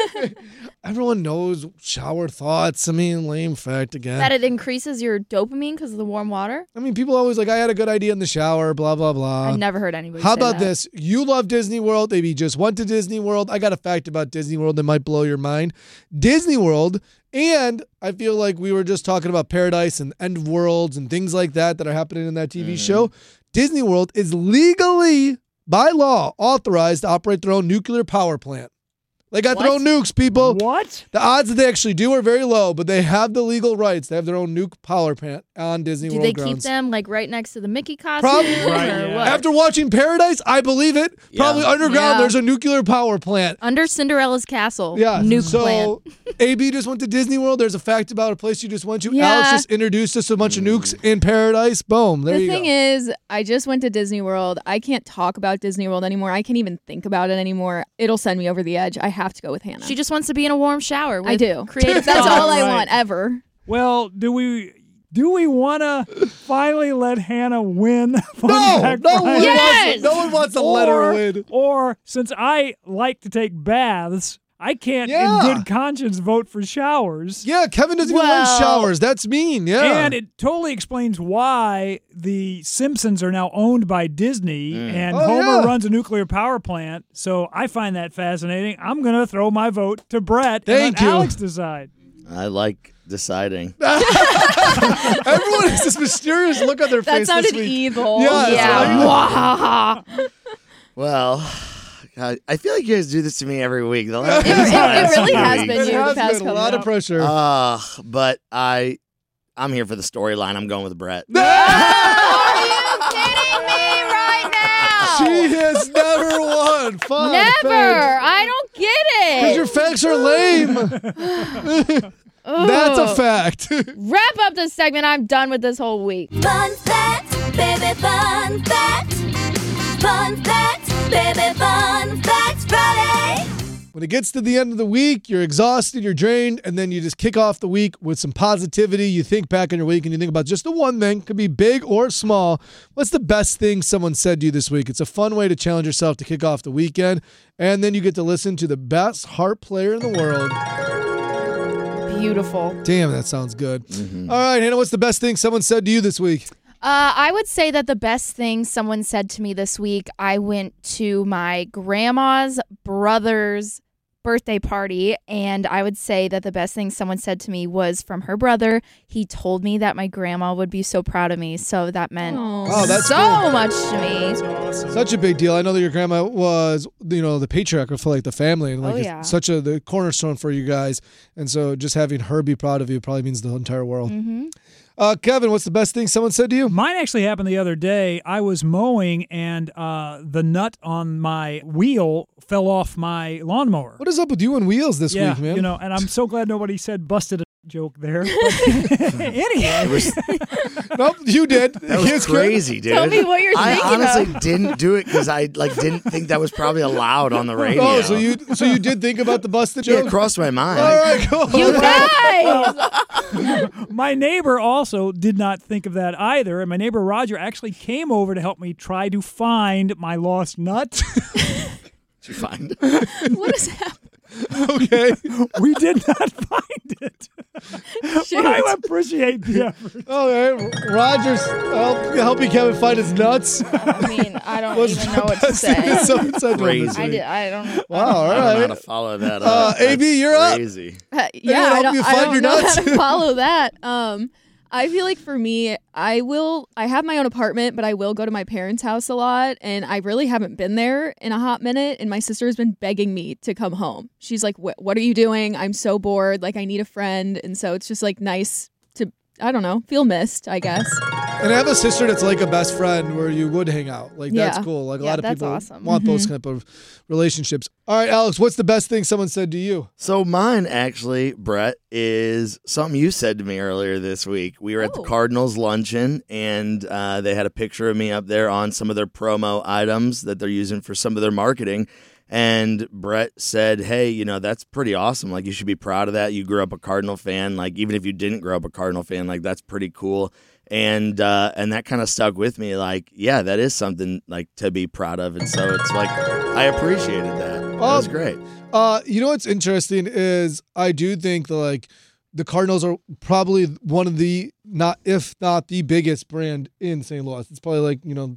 Everyone knows shower thoughts. I mean, lame fact again. That it increases your dopamine because of the warm water? I mean, people always like, I had a good idea in the shower, blah, blah, blah. I've never heard anybody How say about that. this? You love Disney World. Maybe you just went to Disney World. I got a fact about Disney World that might blow your mind. Disney World And I feel like we were just talking about Paradise and End of Worlds and things like that that are happening in that T V Mhm. show. Disney World is legally, by law, authorized to operate their own nuclear power plant. They got their What? own nukes, people. What? The odds that they actually do are very low, but they have the legal rights. They have their own nuke power plant on Disney Do World they grounds. keep them like right next to the Mickey costume? Probably. or what? After watching Paradise, I believe it. Probably Yeah. underground, Yeah. there's a nuclear power plant. Under Cinderella's castle. Yeah. Nuke so plant. A B just went to Disney World. There's a fact about a place you just went to. Yeah. Alex just introduced us to a bunch of nukes in Paradise. Boom. There the you thing go. is, I just went to Disney World. I can't talk about Disney World anymore. I can't even think about it anymore. It'll send me over the edge. I have to go with Hannah. She just wants to be in a warm shower. With I do. Creative That's thoughts. all I Right. want ever. Well, do we do we want to finally let Hannah win? Fun No, Fact no one Friday? wants- no one wants to let her Or- win. Or since I like to take baths, I can't Yeah. in good conscience vote for showers. Yeah, Kevin doesn't even like showers. That's mean. Yeah. And it totally explains why the Simpsons are now owned by Disney and Oh, Homer yeah. runs a nuclear power plant. So I find that fascinating. I'm going to throw my vote to Brett Thank and you. let Alex decide. I like deciding. Everyone has this mysterious look on their That face sounded this week. evil. Yeah. it's Yeah. like- Well, God, I feel like you guys do this to me every week. The last It- it- it really has weeks. been you the has past been a couple lot of weeks. pressure. Uh, but I, I'm here for the storyline. I'm going with Brett. She has never won. Fun Never. I don't get it. Because your facts are lame. That's a Ugh. fact. Wrap up this segment. I'm done with this whole week. Fun fact, baby, fun fact. Fun fact, baby, fun fact Friday. When it gets to the end of the week, you're exhausted, you're drained, and then you just kick off the week with some positivity. You think back on your week and you think about just the one thing, could be big or small. What's the best thing someone said to you this week? It's a fun way to challenge yourself to kick off the weekend. And then you get to listen to the best harp player in the world. Beautiful. Damn, that sounds good. All right, Hannah, what's the best thing someone said to you this week? Uh, I would say that the best thing someone said to me this week, I went to my grandma's brother's birthday party, and I would say that the best thing someone said to me was from her brother. He told me that my grandma would be so proud of me, so that meant Oh, that's so cool. much to me. Such a big deal. I know that your grandma was, you know, the patriarch for like the family, and like Oh, it's yeah. such a the cornerstone for you guys. And so just having her be proud of you probably means the entire world. Mm-hmm. Uh, Kevin, what's the best thing someone said to you? Mine actually happened the other day. I was mowing and uh, the nut on my wheel fell off my lawnmower. What is up with you and wheels this yeah, week, man? you know, and I'm so glad nobody said busted a joke there. But anyway, nope, you did. That was It's good. crazy, dude. Tell me what you're I thinking honestly of. didn't do it because I like didn't think that was probably allowed on the radio. Oh, so you so you did think about the busted Yeah, joke? it crossed my mind. All right, cool. You guys! my neighbor also did not think of that either. And my neighbor Roger actually came over to help me try to find my lost nut. Did you find? What is happening? Okay. We did not find it. But I appreciate the effort. Okay, Rogers, help, helping Kevin find his nuts. I mean, I don't What's even the know what to best thing say. that someone said to him this Crazy. I week? did. I don't know. Wow, all I don't know how right. to follow that Uh, up. A B, That's you're up. crazy. Uh, Anyone yeah, I help don't, you I find don't your know nuts? how to follow that. Um, I feel like for me, I will. I have my own apartment, but I will go to my parents' house a lot, and I really haven't been there in a hot minute. And my sister has been begging me to come home. She's like, "What? What are you doing? I'm so bored. Like, I need a friend." And so it's just like nice to, I don't know, feel missed, I guess. And I have a sister that's like a best friend where you would hang out. Like, that's Yeah. cool. Like, a Yeah, lot of that's people awesome. want those Mhm. type of relationships. All right, Alex, what's the best thing someone said to you? So mine actually, Brett, is something you said to me earlier this week. We were at the Oh. Cardinals luncheon, and uh, they had a picture of me up there on some of their promo items that they're using for some of their marketing. And Brett said, hey, you know, that's pretty awesome. Like, you should be proud of that. You grew up a Cardinal fan. Like, even if you didn't grow up a Cardinal fan, like, that's pretty cool. And uh, and that kind of stuck with me. Like, yeah, that is something, like, to be proud of. And so it's like, I appreciated that. That was Um, great. Uh, you know what's interesting is I do think that, like, the Cardinals are probably one of the, not if not the biggest brand in Saint Louis. It's probably like, you know,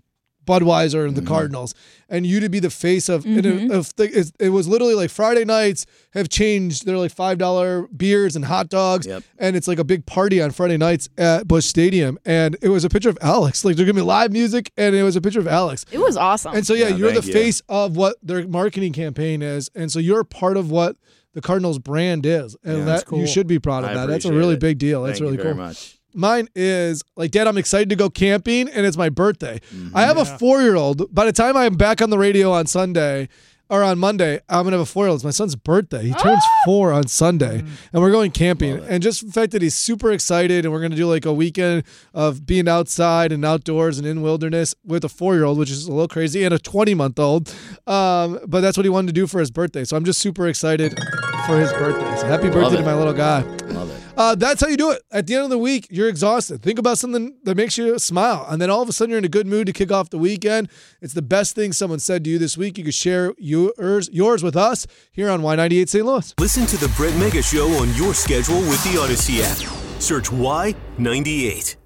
Budweiser and the Cardinals, and you to be the face of, and it, of th- it, it was literally like Friday nights have changed. They're like five dollar beers and hot dogs, Yep. and it's like a big party on Friday nights at Busch Stadium. And it was a picture of Alex. Like they're gonna be live music, and it was a picture of Alex. It was awesome. And so yeah, Yeah, you're the thank you. face of what their marketing campaign is, and so you're part of what the Cardinals brand is, and Yeah, that that's you cool. should be proud of I that. That's a appreciate really it. big deal. That's Thank really you cool. very much. Mine is like, Dad, I'm excited to go camping, and it's my birthday. Mm-hmm. I have a four-year-old. By the time I'm back on the radio on Sunday or on Monday, I'm gonna have a four-year-old. It's my son's birthday. He turns four on Sunday, and we're going camping. And just the fact that he's super excited, and we're gonna do like a weekend of being outside and outdoors and in wilderness with a four-year-old, which is a little crazy, and a twenty-month-old. Um, but that's what he wanted to do for his birthday. So I'm just super excited for his birthday. So happy birthday to it. my little guy. Love it. Uh, that's how you do it. At the end of the week, you're exhausted. Think about something that makes you smile. And then all of a sudden, you're in a good mood to kick off the weekend. It's the best thing someone said to you this week. You can share yours, yours with us here on Y ninety-eight Saint Louis. Listen to the Brett Mega Show on your schedule with the Odyssey app. Search Y ninety-eight.